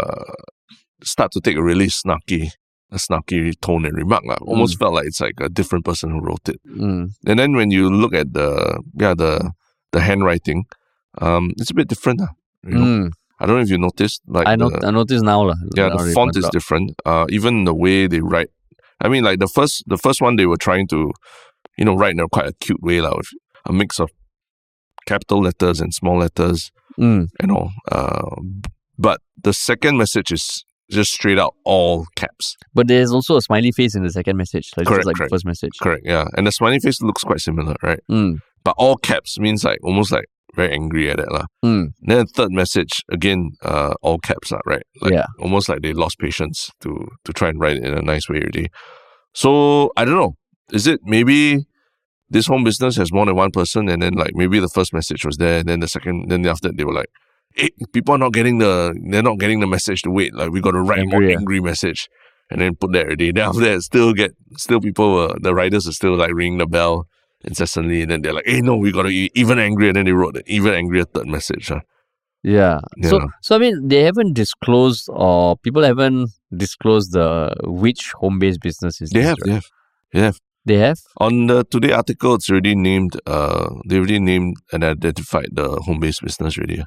start to take a really snarky tone and remark. Almost felt like it's like a different person who wrote it. And then when you look at the handwriting, it's a bit different. I don't know if you noticed. Like I noticed now. The font is different. Even the way they write. I mean, like the first one, they were trying to, write in a quite a cute way, with a mix of capital letters and small letters, and all. But the second message is just straight out all caps. But there's also a smiley face in the second message, correct. The first message. Correct, yeah. And the smiley face looks quite similar, right? But all caps means like almost like very angry at it. Then the third message, again, all caps, right? Almost like they lost patience to try and write it in a nice way already. So, I don't know. Is it maybe this home business has more than one person and then like maybe the first message was there and then the second, then after that they were like, hey, people are not getting the message to wait. Like we got to write a more angry message and then put that already. Then after that, still people, the riders are still like ringing the bell incessantly, and then they're like, hey, no, we got to be even angrier. And then they wrote an even angrier third message. Yeah. So I mean, they haven't disclosed, or people haven't disclosed which home-based business is They have. They have? On the Today article, it's already named, they already named and identified the home-based business already.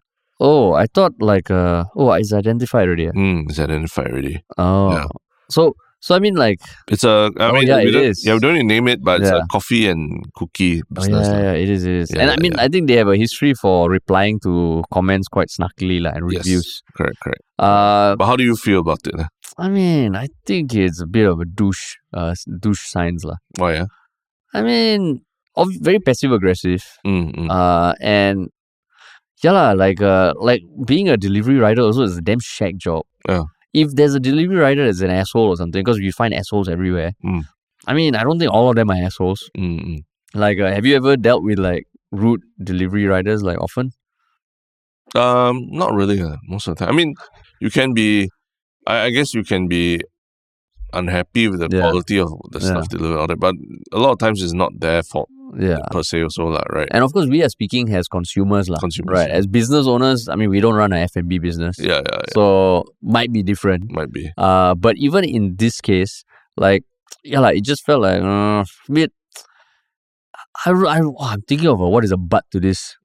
Oh, I thought like it's identified already. It's identified already. Oh, Yeah. So I mean, like, it's a. I mean, it is. Yeah, we don't even name it, but it's a coffee and cookie business. It is. Yeah, and I mean, I think they have a history for replying to comments quite snarkily, and reviews. Yes, correct. But how do you feel about it? I mean, I think it's a bit of a douche signs lah. Oh yeah. I mean, very passive aggressive. And yeah lah, like being a delivery rider also is a damn shag job. Yeah. If there's a delivery rider that's an asshole or something, because you find assholes everywhere. I mean, I don't think all of them are assholes. Like, have you ever dealt with like rude delivery riders like often? Not really. Most of the time. I mean, you can be. I guess you can be unhappy with the quality of the stuff delivered, but a lot of times it's not their fault. Per se also lah, right? And of course, we are speaking as consumers lah. Right? As business owners, I mean, we don't run an F&B business. Yeah. So might be different. Might be. But even in this case, like, it just felt like a bit. I'm thinking of what is a but to this.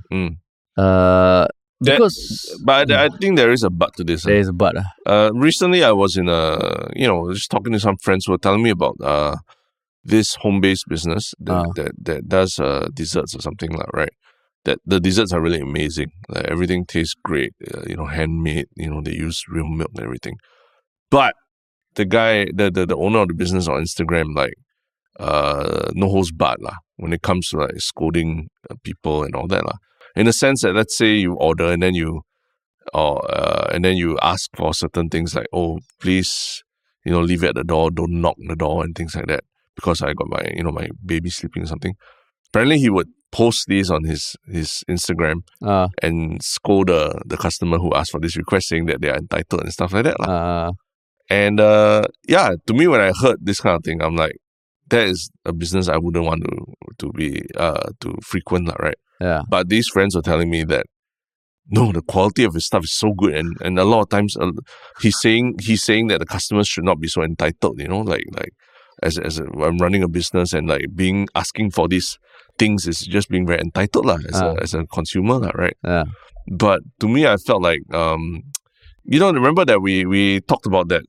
But I think there is a but to this. There is a but. Recently, I was in just talking to some friends who were telling me about this home-based business that does desserts or something like, right? That the desserts are really amazing. Like, everything tastes great. Handmade. They use real milk and everything. But the guy, the owner of the business on Instagram, like, no holds barred lah when it comes to like scolding people and all that lah. In the sense that, let's say you order and then you ask for certain things like, oh, please, leave it at the door, don't knock the door and things like that, because I got my, my baby sleeping or something. Apparently, he would post these on his Instagram and scold the customer who asked for this request, saying that they are entitled and stuff like that. And to me, when I heard this kind of thing, I'm like, that is a business I wouldn't want to frequent, right? Yeah. But these friends were telling me that no, the quality of his stuff is so good, and a lot of times he's saying that the customers should not be so entitled, like as I'm running a business and like asking for these things is just being very entitled as a consumer, right? Yeah. But to me, I felt like remember that we talked about that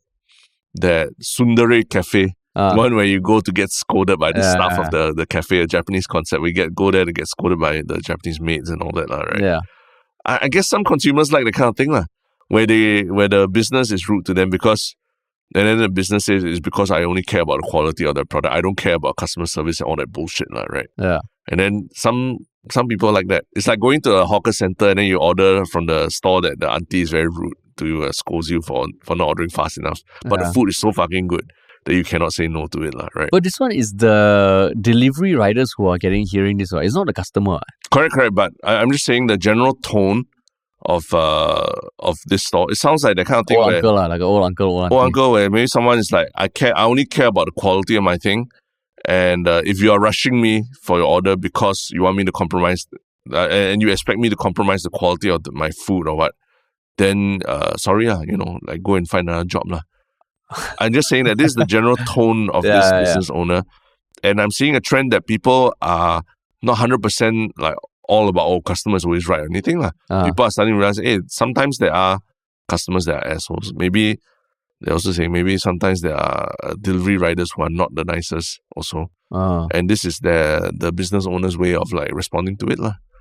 Sundere Cafe. One where you go to get scolded by the staff of the cafe, a Japanese concept. We go there to get scolded by the Japanese maids and all that, right? Yeah. I guess some consumers like the kind of thing, where the business is rude to them and then the business says it's because I only care about the quality of the product. I don't care about customer service and all that bullshit, right? Yeah. And then some people like that. It's like going to a hawker center and then you order from the store that the auntie is very rude to you, scolds you for not ordering fast enough. But the food is so fucking good that you cannot say no to it, right? But this one is the delivery riders who are hearing this, right? It's not the customer. Correct. But I'm just saying the general tone of this store. It sounds like the kind of thing like an old uncle, where maybe someone is like, I only care about the quality of my thing, and if you are rushing me for your order because you want me to compromise, and you expect me to compromise the quality of my food or what, then sorry, like go and find another job lah. I'm just saying that this is the general tone of this business owner. And I'm seeing a trend that people are not 100% like all about, customers always right or anything. People are starting to realize, hey, sometimes there are customers that are assholes. Maybe they're also saying maybe sometimes there are delivery riders who are not the nicest also. And this is the business owner's way of like responding to it.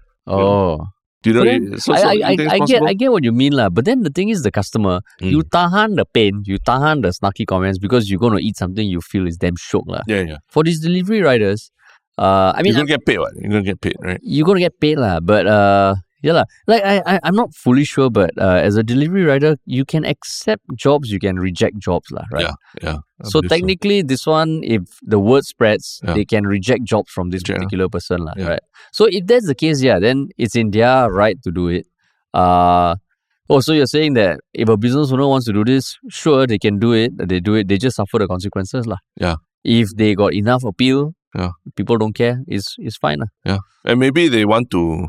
Do you know? I get what you mean lah. But then the thing is, the customer, you tahan the pain, you tahan the snarky comments because you're going to eat something you feel is damn shock lah. Yeah. For these delivery riders, I mean, you're going to get paid, what? You're going to get paid, right? You're going to get paid lah. But yeah lah. Like I'm not fully sure, but as a delivery rider, you can accept jobs, you can reject jobs lah, right? Yeah. So technically, this one, if the word spreads, they can reject jobs from this particular person lah, right? So if that's the case, then it's in their right to do it. So you're saying that if a business owner wants to do this, sure, they can do it. They do it. They just suffer the consequences lah. Yeah. If they got enough appeal, people don't care. It's fine lah. Yeah. And maybe they want to,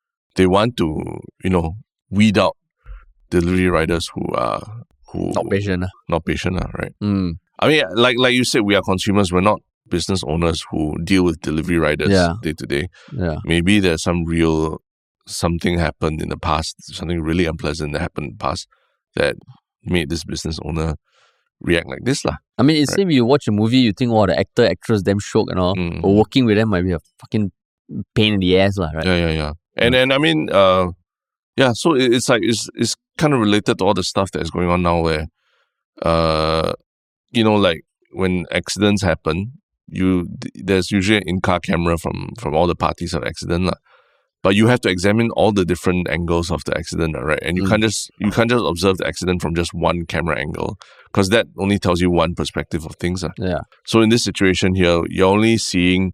weed out delivery riders who not patient, right? I mean, like you said, we are consumers. We're not business owners who deal with delivery riders day to day. Yeah. Maybe there's some real something happened in the past, something really unpleasant that happened in the past that made this business owner react like this lah. I mean, it's same you watch a movie, you think, the actor, actress, them shook and all. But working with them might be a fucking pain in the ass lah, right? Yeah. And I mean, so it's like, it's kind of related to all the stuff that is going on now where, like when accidents happen, there's usually an in-car camera from all the parties of accident lah. But you have to examine all the different angles of the accident, right? And you can't just observe the accident from just one camera angle, because that only tells you one perspective of things. Yeah. So in this situation here, you're seeing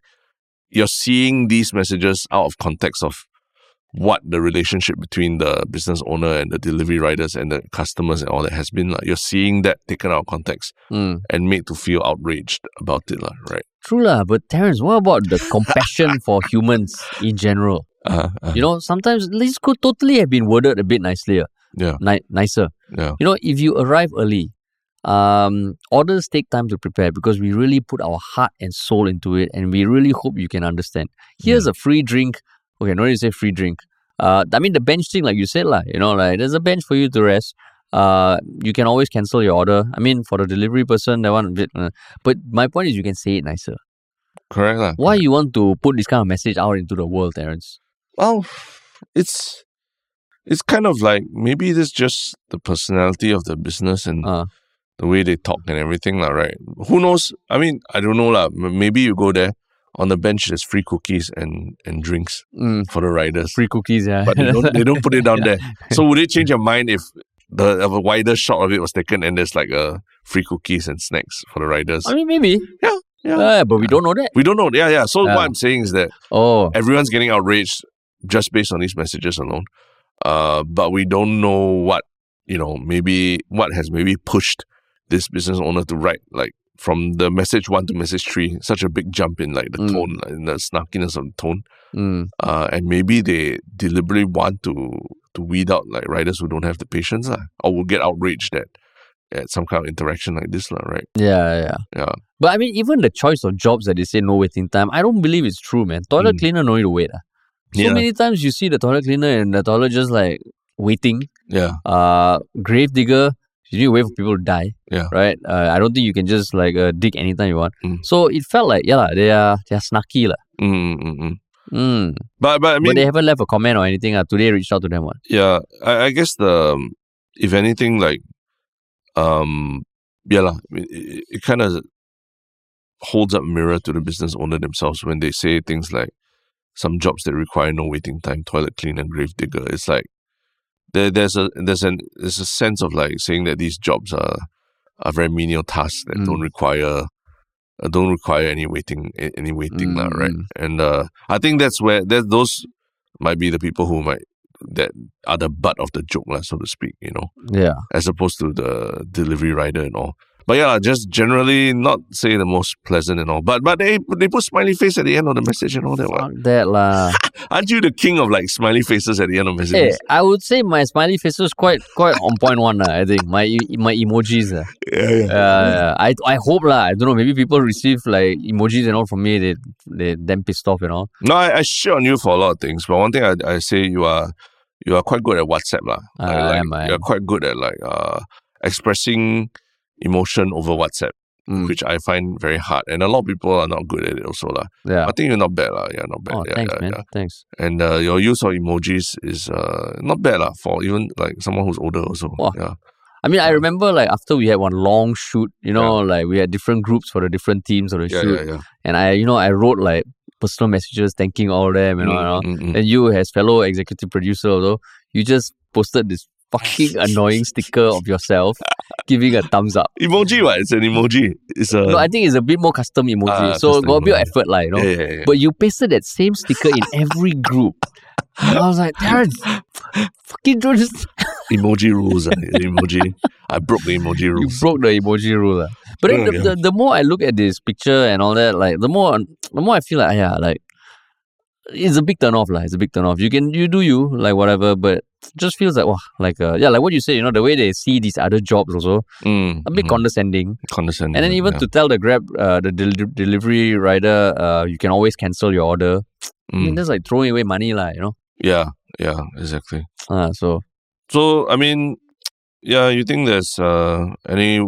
these messages out of context of what the relationship between the business owner and the delivery riders and the customers and all that has been like. You're seeing that taken out of context and made to feel outraged about it, right? True lah, but Terence, what about the compassion for humans in general? Sometimes this could totally have been worded a bit nicely. Nicer. Yeah. If you arrive early, orders take time to prepare because we really put our heart and soul into it, and we really hope you can understand. Here's a free drink. Okay, no need to say free drink. I mean the bench thing, like you said, like there's a bench for you to rest. You can always cancel your order. I mean, for the delivery person, that one a bit. But my point is, you can say it nicer. Correct lah. Why you want to put this kind of message out into the world, Terence? Well, it's kind of like maybe it's just the personality of the business and the way they talk and everything lah, right? Who knows? I mean, I don't know lah. Maybe you go there, on the bench there's free cookies and drinks for the riders. Free cookies, yeah. But they don't put it down there. So would it change your mind if a wider shot of it was taken and there's like free cookies and snacks for the riders? I mean, maybe. Yeah. But we don't know that. We don't know. Yeah. So what I'm saying is that everyone's getting outraged just based on these messages alone. But we don't know what has pushed this business owner to write like from the message 1 to message 3, such a big jump in like the tone, like, in the snarkiness of the tone. And maybe they deliberately want to weed out like riders who don't have the patience or will get outraged at some kind of interaction like this, right? Yeah. But I mean, even the choice of jobs that they say no waiting time, I don't believe it's true, man. Toilet cleaner no need to wait. So many times you see the toilet cleaner and the toilet just like waiting. Yeah. Grave digger, you need to wait for people to die. Yeah. Right? I don't think you can just like dig anytime you want. So it felt like, they are snarky. But I mean, but they haven't left a comment or anything. Today I reached out to them. Yeah. I guess if anything, like, it kind of holds up a mirror to the business owner themselves when they say things like some jobs that require no waiting time, toilet cleaner, grave digger. It's like there's a sense of like saying that these jobs are very menial tasks that don't require any waiting right? And I think that's where those might be the people that are the butt of the joke, so to speak, Yeah. As opposed to the delivery rider and all. But just generally not say the most pleasant and all. But they put smiley face at the end of the message and all that. Fuck that lah. Aren't you the king of like smiley faces at the end of messages? Hey, I would say my smiley face was quite on point one. I think my emojis. Yeah. I hope lah. I don't know. Maybe people receive like emojis and all from me. They damn pissed off and all. No, I shit on you for a lot of things. But one thing I say you are quite good at WhatsApp lah. You're quite good at like expressing emotion over WhatsApp, which I find very hard. And a lot of people are not good at it also. Yeah. I think you're not bad. Yeah, not bad. Oh, thanks, man. Thanks. And your use of emojis is not bad for even like someone who's older also. Wow. Yeah. I mean, I remember like after we had one long shoot, like we had different groups for the different teams of the shoot. Yeah. And I wrote like personal messages thanking all of them, And you, as fellow executive producer, although you just posted this fucking annoying sticker of yourself giving a thumbs up. Emoji, what? It's an emoji. No, I think it's a bit more custom emoji. So got a bit of effort, like, Yeah. But you pasted that same sticker in every group. And I was like, Terence, fucking do this. Emoji rules. Emoji. I broke the emoji rules. You broke the emoji rule. But then the more I look at this picture and all that, like the more I feel like, it's a big turn off. It's a big turn off. You do you, like whatever, but just feels like, like what you say, the way they see these other jobs also, a bit condescending. And then even to tell the Grab, the delivery rider, you can always cancel your order. I mean, that's like throwing away money, Yeah, exactly. So I mean, yeah, you think there's any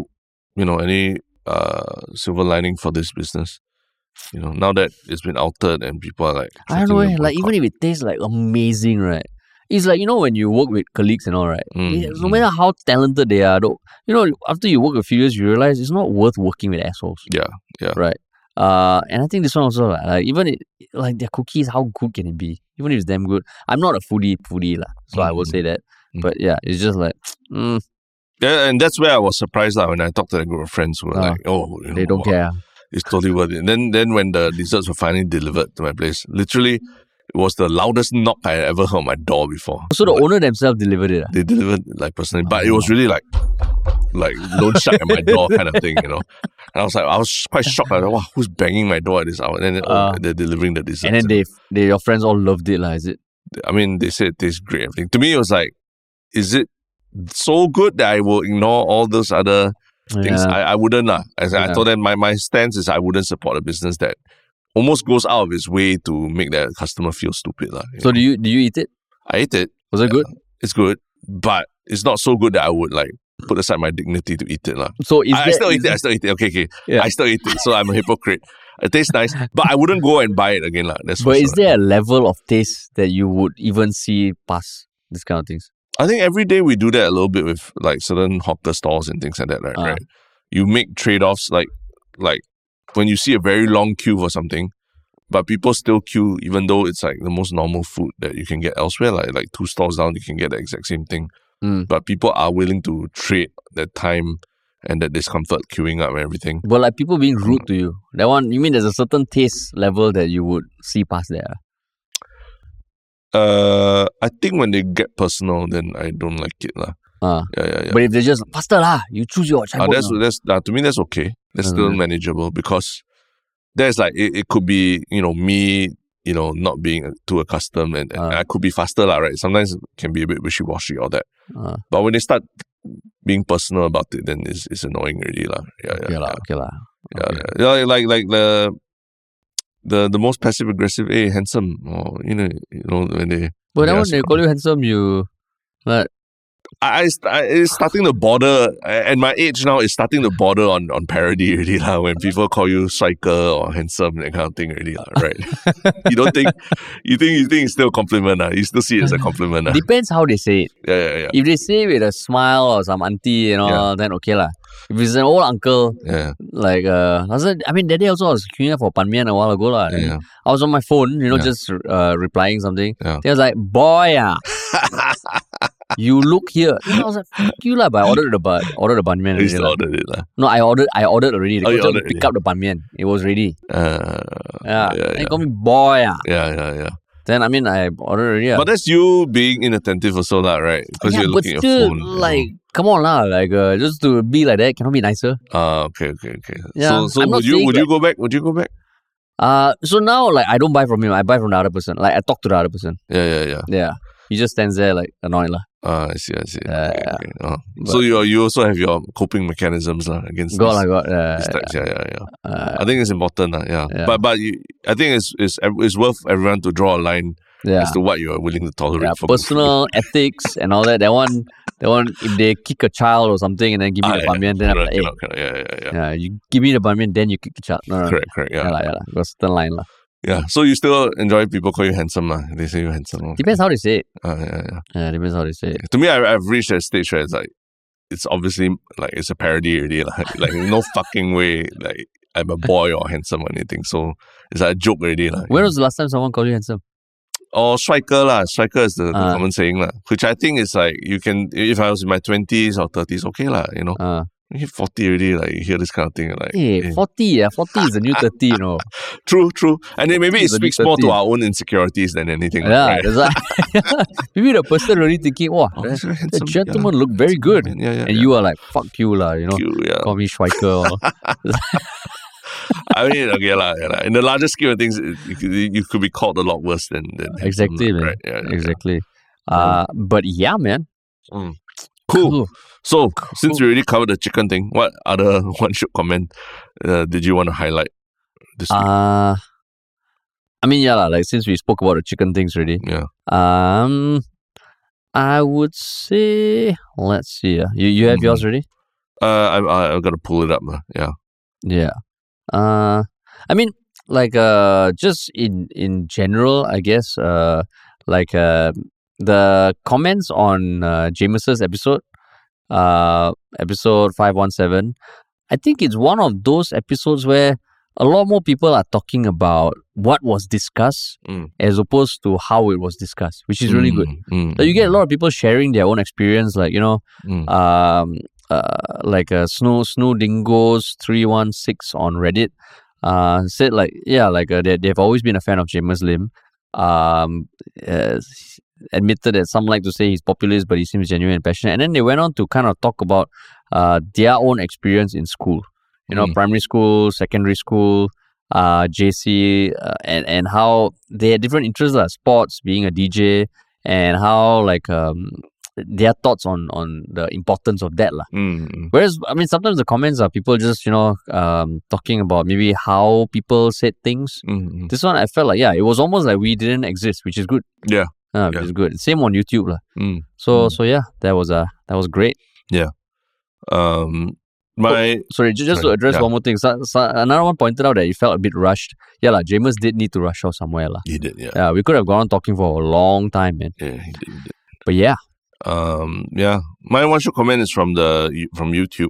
silver lining for this business? Now that it's been altered and people are like, I don't know, like even if it tastes like amazing, right? It's like, when you work with colleagues and all, right? No matter how talented they are, though, after you work a few years, you realize it's not worth working with assholes. Yeah. Right. And I think this one also, like even like their cookies, how good can it be? Even if it's damn good. I'm not a foodie lah, so I will say that. But yeah, it's just like, Yeah, and that's where I was surprised when I talked to a group of friends who were like, they don't care. It's totally worth it. And then when the desserts were finally delivered to my place, literally, it was the loudest knock I had ever heard on my door before. So the owner themselves delivered it? They delivered like personally, but it was really like don't shut at my door kind of thing, And I was quite shocked. Like, wow, who's banging my door at this hour? And then they're delivering the desserts. And then your friends all loved it, is it? I mean, they said it tastes great. Everything. To me, it was like, is it so good that I will ignore all those other things? I wouldn't. I told them my stance is I wouldn't support a business that almost goes out of its way to make their customer feel stupid. So do you eat it? I ate it. Was it good? It's good, but it's not so good that I would like put aside my dignity to eat it. So I still eat it. Okay. Yeah. I still eat it, so I'm a hypocrite. It tastes nice, but I wouldn't go and buy it again. But is there a level of taste that you would even see past these kind of things? I think every day we do that a little bit with like certain hawker stalls and things like that, right? You make trade-offs like when you see a very long queue for something, but people still queue even though it's like the most normal food that you can get elsewhere, like 2 stalls down you can get the exact same thing. But people are willing to trade that time and that discomfort queuing up and everything. But like people being rude to you, that one, you mean there's a certain taste level that you would see past there? I think when they get personal, then I don't like it. Yeah. But if they just, faster lah, you choose your chai that's to me, that's okay. That's still manageable because there's like, it could be, me, not being too accustomed and I could be faster, right? Sometimes it can be a bit wishy-washy or that. But when they start being personal about it, then it's annoying already. Okay lah. Yeah, like the most passive aggressive, hey, handsome, or when they. But then when they call you handsome, you like. It's starting to border, and my age now is starting to border on parody already when people call you striker or handsome, that kind of thing already right? You think it's still a compliment you still see it as a compliment Depends how they say it. Yeah. If they say it with a smile or some auntie then okay lah. If it's an old uncle, like that day also I was queuing up for Ban Mian a while ago lah. I was on my phone, just replying something. They was like, boy you look here. I was like, fuck you lah, but I ordered the Ban Mian. You still ordered it lah? No, I ordered already. They ordered to pick up the Ban Mian. It was ready. They call me boy. Yeah. Then I mean I ordered already. But that's you being inattentive also lah, right? Because you're looking at your phone. Like, come on lah, like just to be like that cannot be nicer. Okay. Yeah, so would you go back? Would you go back? So now like I don't buy from him. I buy from the other person. Like I talk to the other person. Yeah. He just stands there like annoyed lah. I see. Okay. So you also have your coping mechanisms against got. these types. I think it's important. But I think it's worth everyone to draw a line as to what you are willing to tolerate. For personal ethics and all that. That one. If they kick a child or something and then give me the Ban Mian, then I'm like, hey, you give me the Ban Mian, then you kick the child. No. Correct. Yeah. Got a certain line lah. Yeah, so you still enjoy people call you handsome They say you're handsome. Depends how they say it. Yeah, depends how they say it. To me, I've reached that stage where it's like, it's obviously like it's a parody already. Like no fucking way like I'm a boy or handsome or anything. So it's like a joke already. When was the last time someone called you handsome? Or striker lah. Striker is the common saying which I think is like, you can, if I was in my 20s or 30s, okay lah, You hit 40 already, like you hear this kind of thing. Like, 40 is the new 30, True. And then maybe it speaks more to our own insecurities than anything. Yeah, right? that's right. Maybe the person really thinking, wow, the gentleman look very good. And you are like, fuck you lah, call me Schweiker. I mean, okay lah. In the larger scheme of things, you could be called a lot worse than exactly, man. Right? Exactly. But yeah, man. Cool. So, since we already covered the chicken thing, what other one should comment did you want to highlight this week? I mean, yeah, like since we spoke about the chicken things already. Yeah. I would say, let's see. You have yours already? I've got to pull it up. Yeah. Yeah. I mean, like just in general, I guess. Like the comments on James's episode, episode 517. I think it's one of those episodes where a lot more people are talking about what was discussed as opposed to how it was discussed, which is really good. So you get a lot of people sharing their own experience, like, like Snow Dingoes 316 on Reddit said like, yeah, like they've always been a fan of Jamus Lim. Admitted that some like to say he's populist, but he seems genuine and passionate. And then they went on to kind of talk about their own experience in school. Primary school, secondary school, JC, and how they had different interests, like sports, being a DJ, and how like their thoughts on the importance of that. Whereas, I mean, sometimes the comments are people just, talking about maybe how people said things. This one, I felt like, yeah, it was almost like we didn't exist, which is good. Yeah. Which is good. Same on YouTube. So yeah, that was great. Yeah. Sorry, just to address one more thing. So another one pointed out that it felt a bit rushed. Yeah, Jamus did need to rush out somewhere. He did, yeah. Yeah, we could have gone on talking for a long time, man. Yeah, he did. But yeah. Yeah. My one short comment is from YouTube.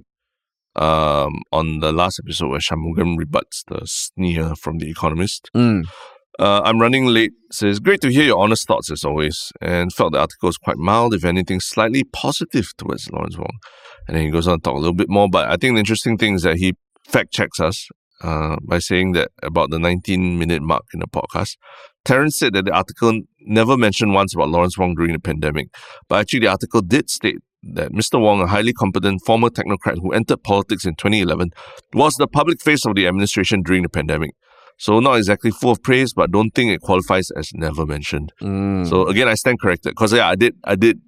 On the last episode where Shanmugam rebuts the sneer from The Economist. I'm running late. Says, great to hear your honest thoughts as always, and felt the article was quite mild, if anything, slightly positive towards Lawrence Wong. And then he goes on to talk a little bit more, but I think the interesting thing is that he fact checks us by saying that about the 19-minute mark in the podcast. Terence said that the article never mentioned once about Lawrence Wong during the pandemic, but actually the article did state that Mr. Wong, a highly competent former technocrat who entered politics in 2011, was the public face of the administration during the pandemic. So not exactly full of praise, but don't think it qualifies as never mentioned. So again, I stand corrected because I did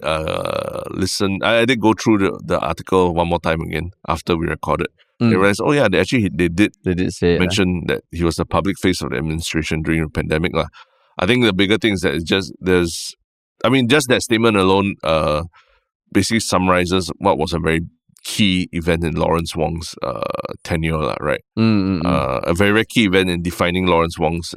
listen. I did go through the article one more time again after we recorded. They realized, oh yeah, they did say mention that he was the public face of the administration during the pandemic. I think the bigger thing is that just that statement alone basically summarizes what was a very key event in Lawrence Wong's tenure, right? A very, very key event in defining Lawrence Wong's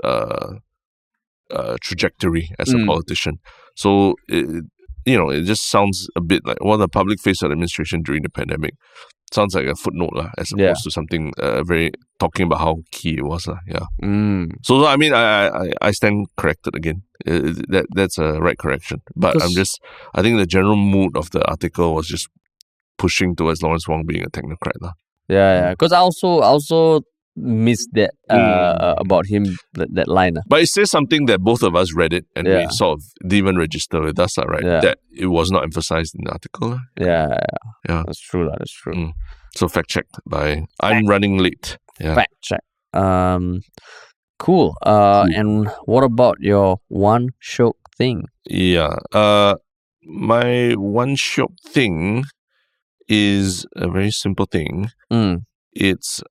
trajectory as a politician. So, it just sounds a bit like, the public face of the administration during the pandemic. Sounds like a footnote, as opposed to something very talking about how key it was. Yeah. So, I mean, I stand corrected again. That's a right correction. But I think the general mood of the article was just pushing towards Lawrence Wong being a technocrat. Yeah. Because I also missed that about him, that line. But it says something that both of us read it and we sort of didn't even register with us, right? Yeah. That it was not emphasized in the article. Yeah. That's true. That's true. So fact checked by I'm running late. Yeah. Fact check. Cool. And what about your one shock thing? Yeah. My one shock thing is a very simple thing. It's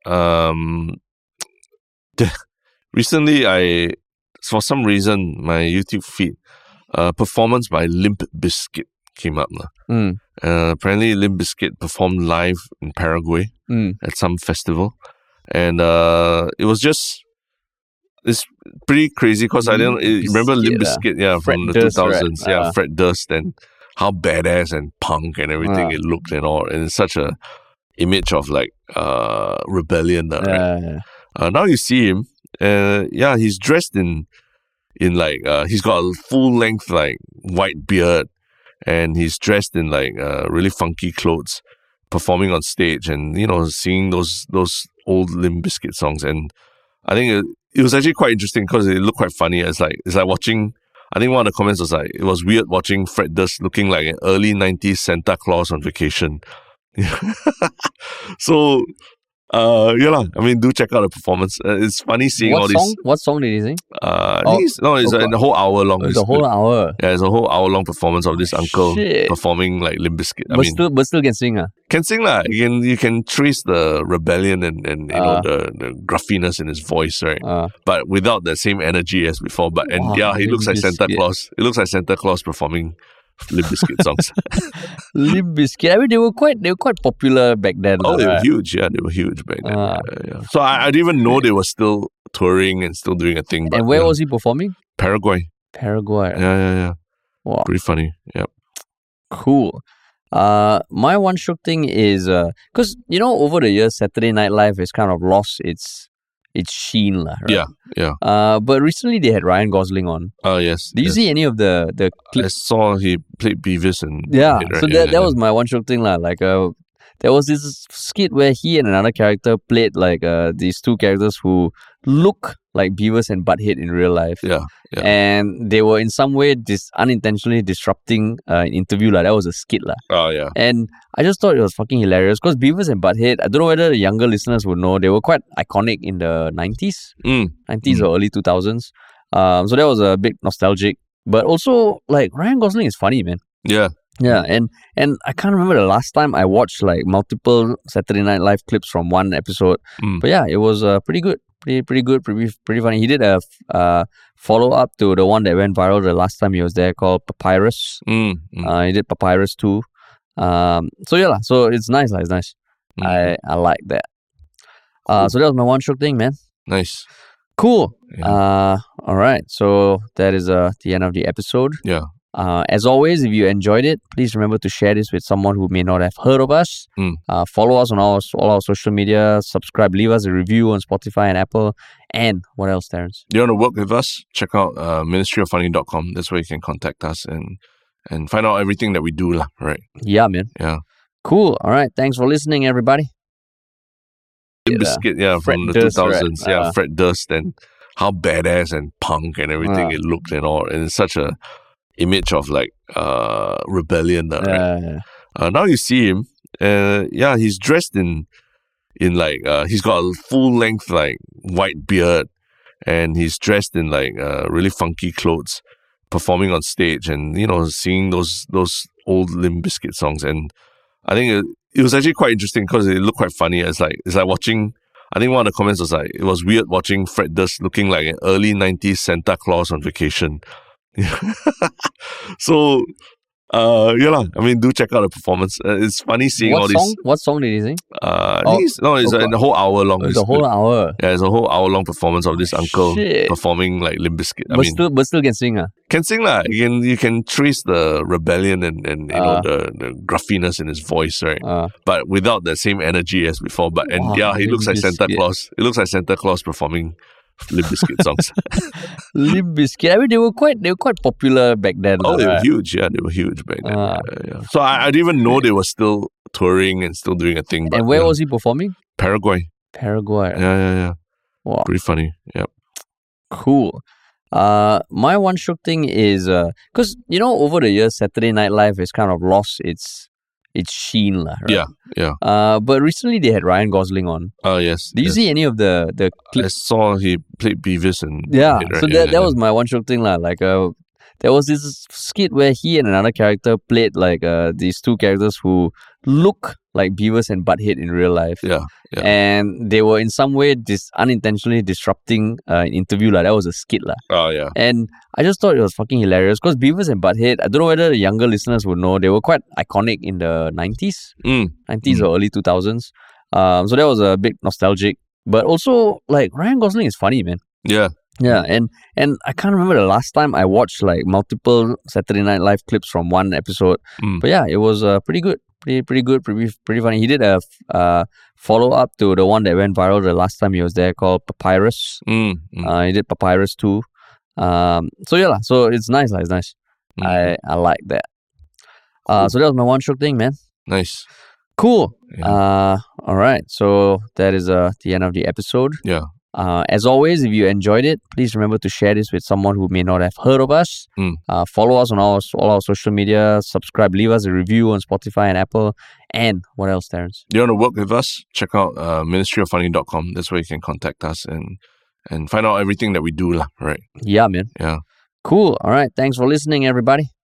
recently for some reason my YouTube feed performance by Limp Bizkit came up. Apparently Limp Bizkit performed live in Paraguay at some festival, and it was just it's pretty crazy because I didn't remember Limp Bizkit from the 2000s, right? Fred Durst, and how badass and punk and everything it looked and all, and it's such a image of like rebellion. Right? Now you see him, he's dressed in like he's got a full length like white beard, and he's dressed in like really funky clothes, performing on stage and singing those old Limp Bizkit songs. And I think it was actually quite interesting because it looked quite funny. It's like watching. I think one of the comments was like, it was weird watching Fred Durst looking like an early 90s Santa Claus on vacation. So Yeah, lah. I mean, do check out the performance. It's funny seeing all these. What song did he sing? It's a whole hour long. It's a whole hour. Yeah, it's a whole hour long performance of this uncle Shit. performing like Limp Bizkit. But still can sing. Can sing lah. You can trace the rebellion and the gruffiness in his voice, right? But without the same energy as before. But he looks like Santa Claus. It looks like Santa Claus performing Limp Bizkit songs. Limp Bizkit. I mean, they were quite popular back then. Oh, they were huge. Yeah, they were huge back then. Yeah. So I didn't even know they were still touring and still doing a thing. But, and where was he performing? Paraguay. Yeah. Wow. Pretty funny. Yeah. Cool. My one shook thing is because over the years Saturday Night Live has kind of lost its sheen, right? Yeah. But recently they had Ryan Gosling on. Oh yes. Did you see any of the clips? I saw he played Beavis and right? So that was my one shook thing, like there was this skit where he and another character played like these two characters who look like Beavis and Butthead in real life. Yeah. And they were in some way unintentionally disrupting an interview. That was a skit. Oh, yeah. And I just thought it was fucking hilarious because Beavis and Butthead, I don't know whether the younger listeners would know, they were quite iconic in the 90s. 90s or early 2000s. So that was a bit nostalgic. But also, like, Ryan Gosling is funny, man. Yeah. Yeah, and I can't remember the last time I watched like multiple Saturday Night Live clips from one episode. But yeah, it was pretty good. Pretty good, pretty funny. He did a follow-up to the one that went viral the last time he was there called Papyrus. He did Papyrus 2. So yeah, so it's nice. It's nice. I like that. Cool. So that was my one shook thing, man. Nice. Cool. Yeah. All right. So that is the end of the episode. Yeah. As always, if you enjoyed it, please remember to share this with someone who may not have heard of us. Follow us on all our social media. Subscribe. Leave us a review on Spotify and Apple. And what else, Terrence? You want to work with us? Check out ministryoffunny.com. That's where you can contact us and find out everything that we do, right? Yeah, man. Yeah. Cool. All right. Thanks for listening, everybody. Biscuit, from the Durst, 2000s. right? Yeah, Fred Durst and how badass and punk and everything it looked and all. And it's such a image of like rebellion. Right? Now you see him, he's dressed in like he's got a full length like white beard, and he's dressed in like really funky clothes, performing on stage and singing those old Limp Bizkit songs. And I think it was actually quite interesting because it looked quite funny. It's like watching. I think one of the comments was like, it was weird watching Fred Durst looking like an early 90s Santa Claus on vacation. So, I mean, do check out the performance. It's funny seeing all these. What song did he sing? It's a whole hour long. It's a whole hour. Yeah, it's a whole hour long performance of this uncle performing like Limp Bizkit. But still can sing. Can sing lah. You can trace the rebellion and the gruffiness in his voice, right? But without the same energy as before. But he looks like Santa Claus. It looks like Santa Claus performing Limp Bizkit songs. Limp Bizkit. I mean, they were quite popular back then. Oh, they were huge. Yeah, they were huge back then. Yeah. So I didn't even know they were still touring and still doing a thing. But, and where was he performing? Paraguay. Yeah. Wow. Pretty funny. Yeah. Cool. My one shook thing is because over the years Saturday Night Live has kind of lost its sheen, right? Yeah. But recently they had Ryan Gosling on. Oh yes. Did you see any of the clips? I saw he played Beavis and So that was my one shook thing, like there was this skit where he and another character played like these two characters who look like Beavis and Butthead in real life. Yeah. And they were in some way unintentionally disrupting an interview. That was a skit. Oh, yeah. And I just thought it was fucking hilarious because Beavis and Butthead, I don't know whether the younger listeners would know, they were quite iconic in the 90s. 90s or early 2000s. So that was a bit nostalgic. But also, like, Ryan Gosling is funny, man. Yeah. Yeah, and I can't remember the last time I watched like multiple Saturday Night Live clips from one episode. But yeah, it was pretty good. Pretty good, pretty funny. He did a follow-up to the one that went viral the last time he was there called Papyrus. He did Papyrus 2. So yeah, so it's nice. It's nice. I like that. Cool. So that was my one shook thing, man. Nice. Cool. Yeah. All right. So that is the end of the episode. Yeah. As always, if you enjoyed it, please remember to share this with someone who may not have heard of us. Follow us on all our social media. Subscribe. Leave us a review on Spotify and Apple. And what else, Terence? You want to work with us? Check out ministryoffunny.com. That's where you can contact us and find out everything that we do, right? Yeah, man. Yeah. Cool. All right. Thanks for listening, everybody.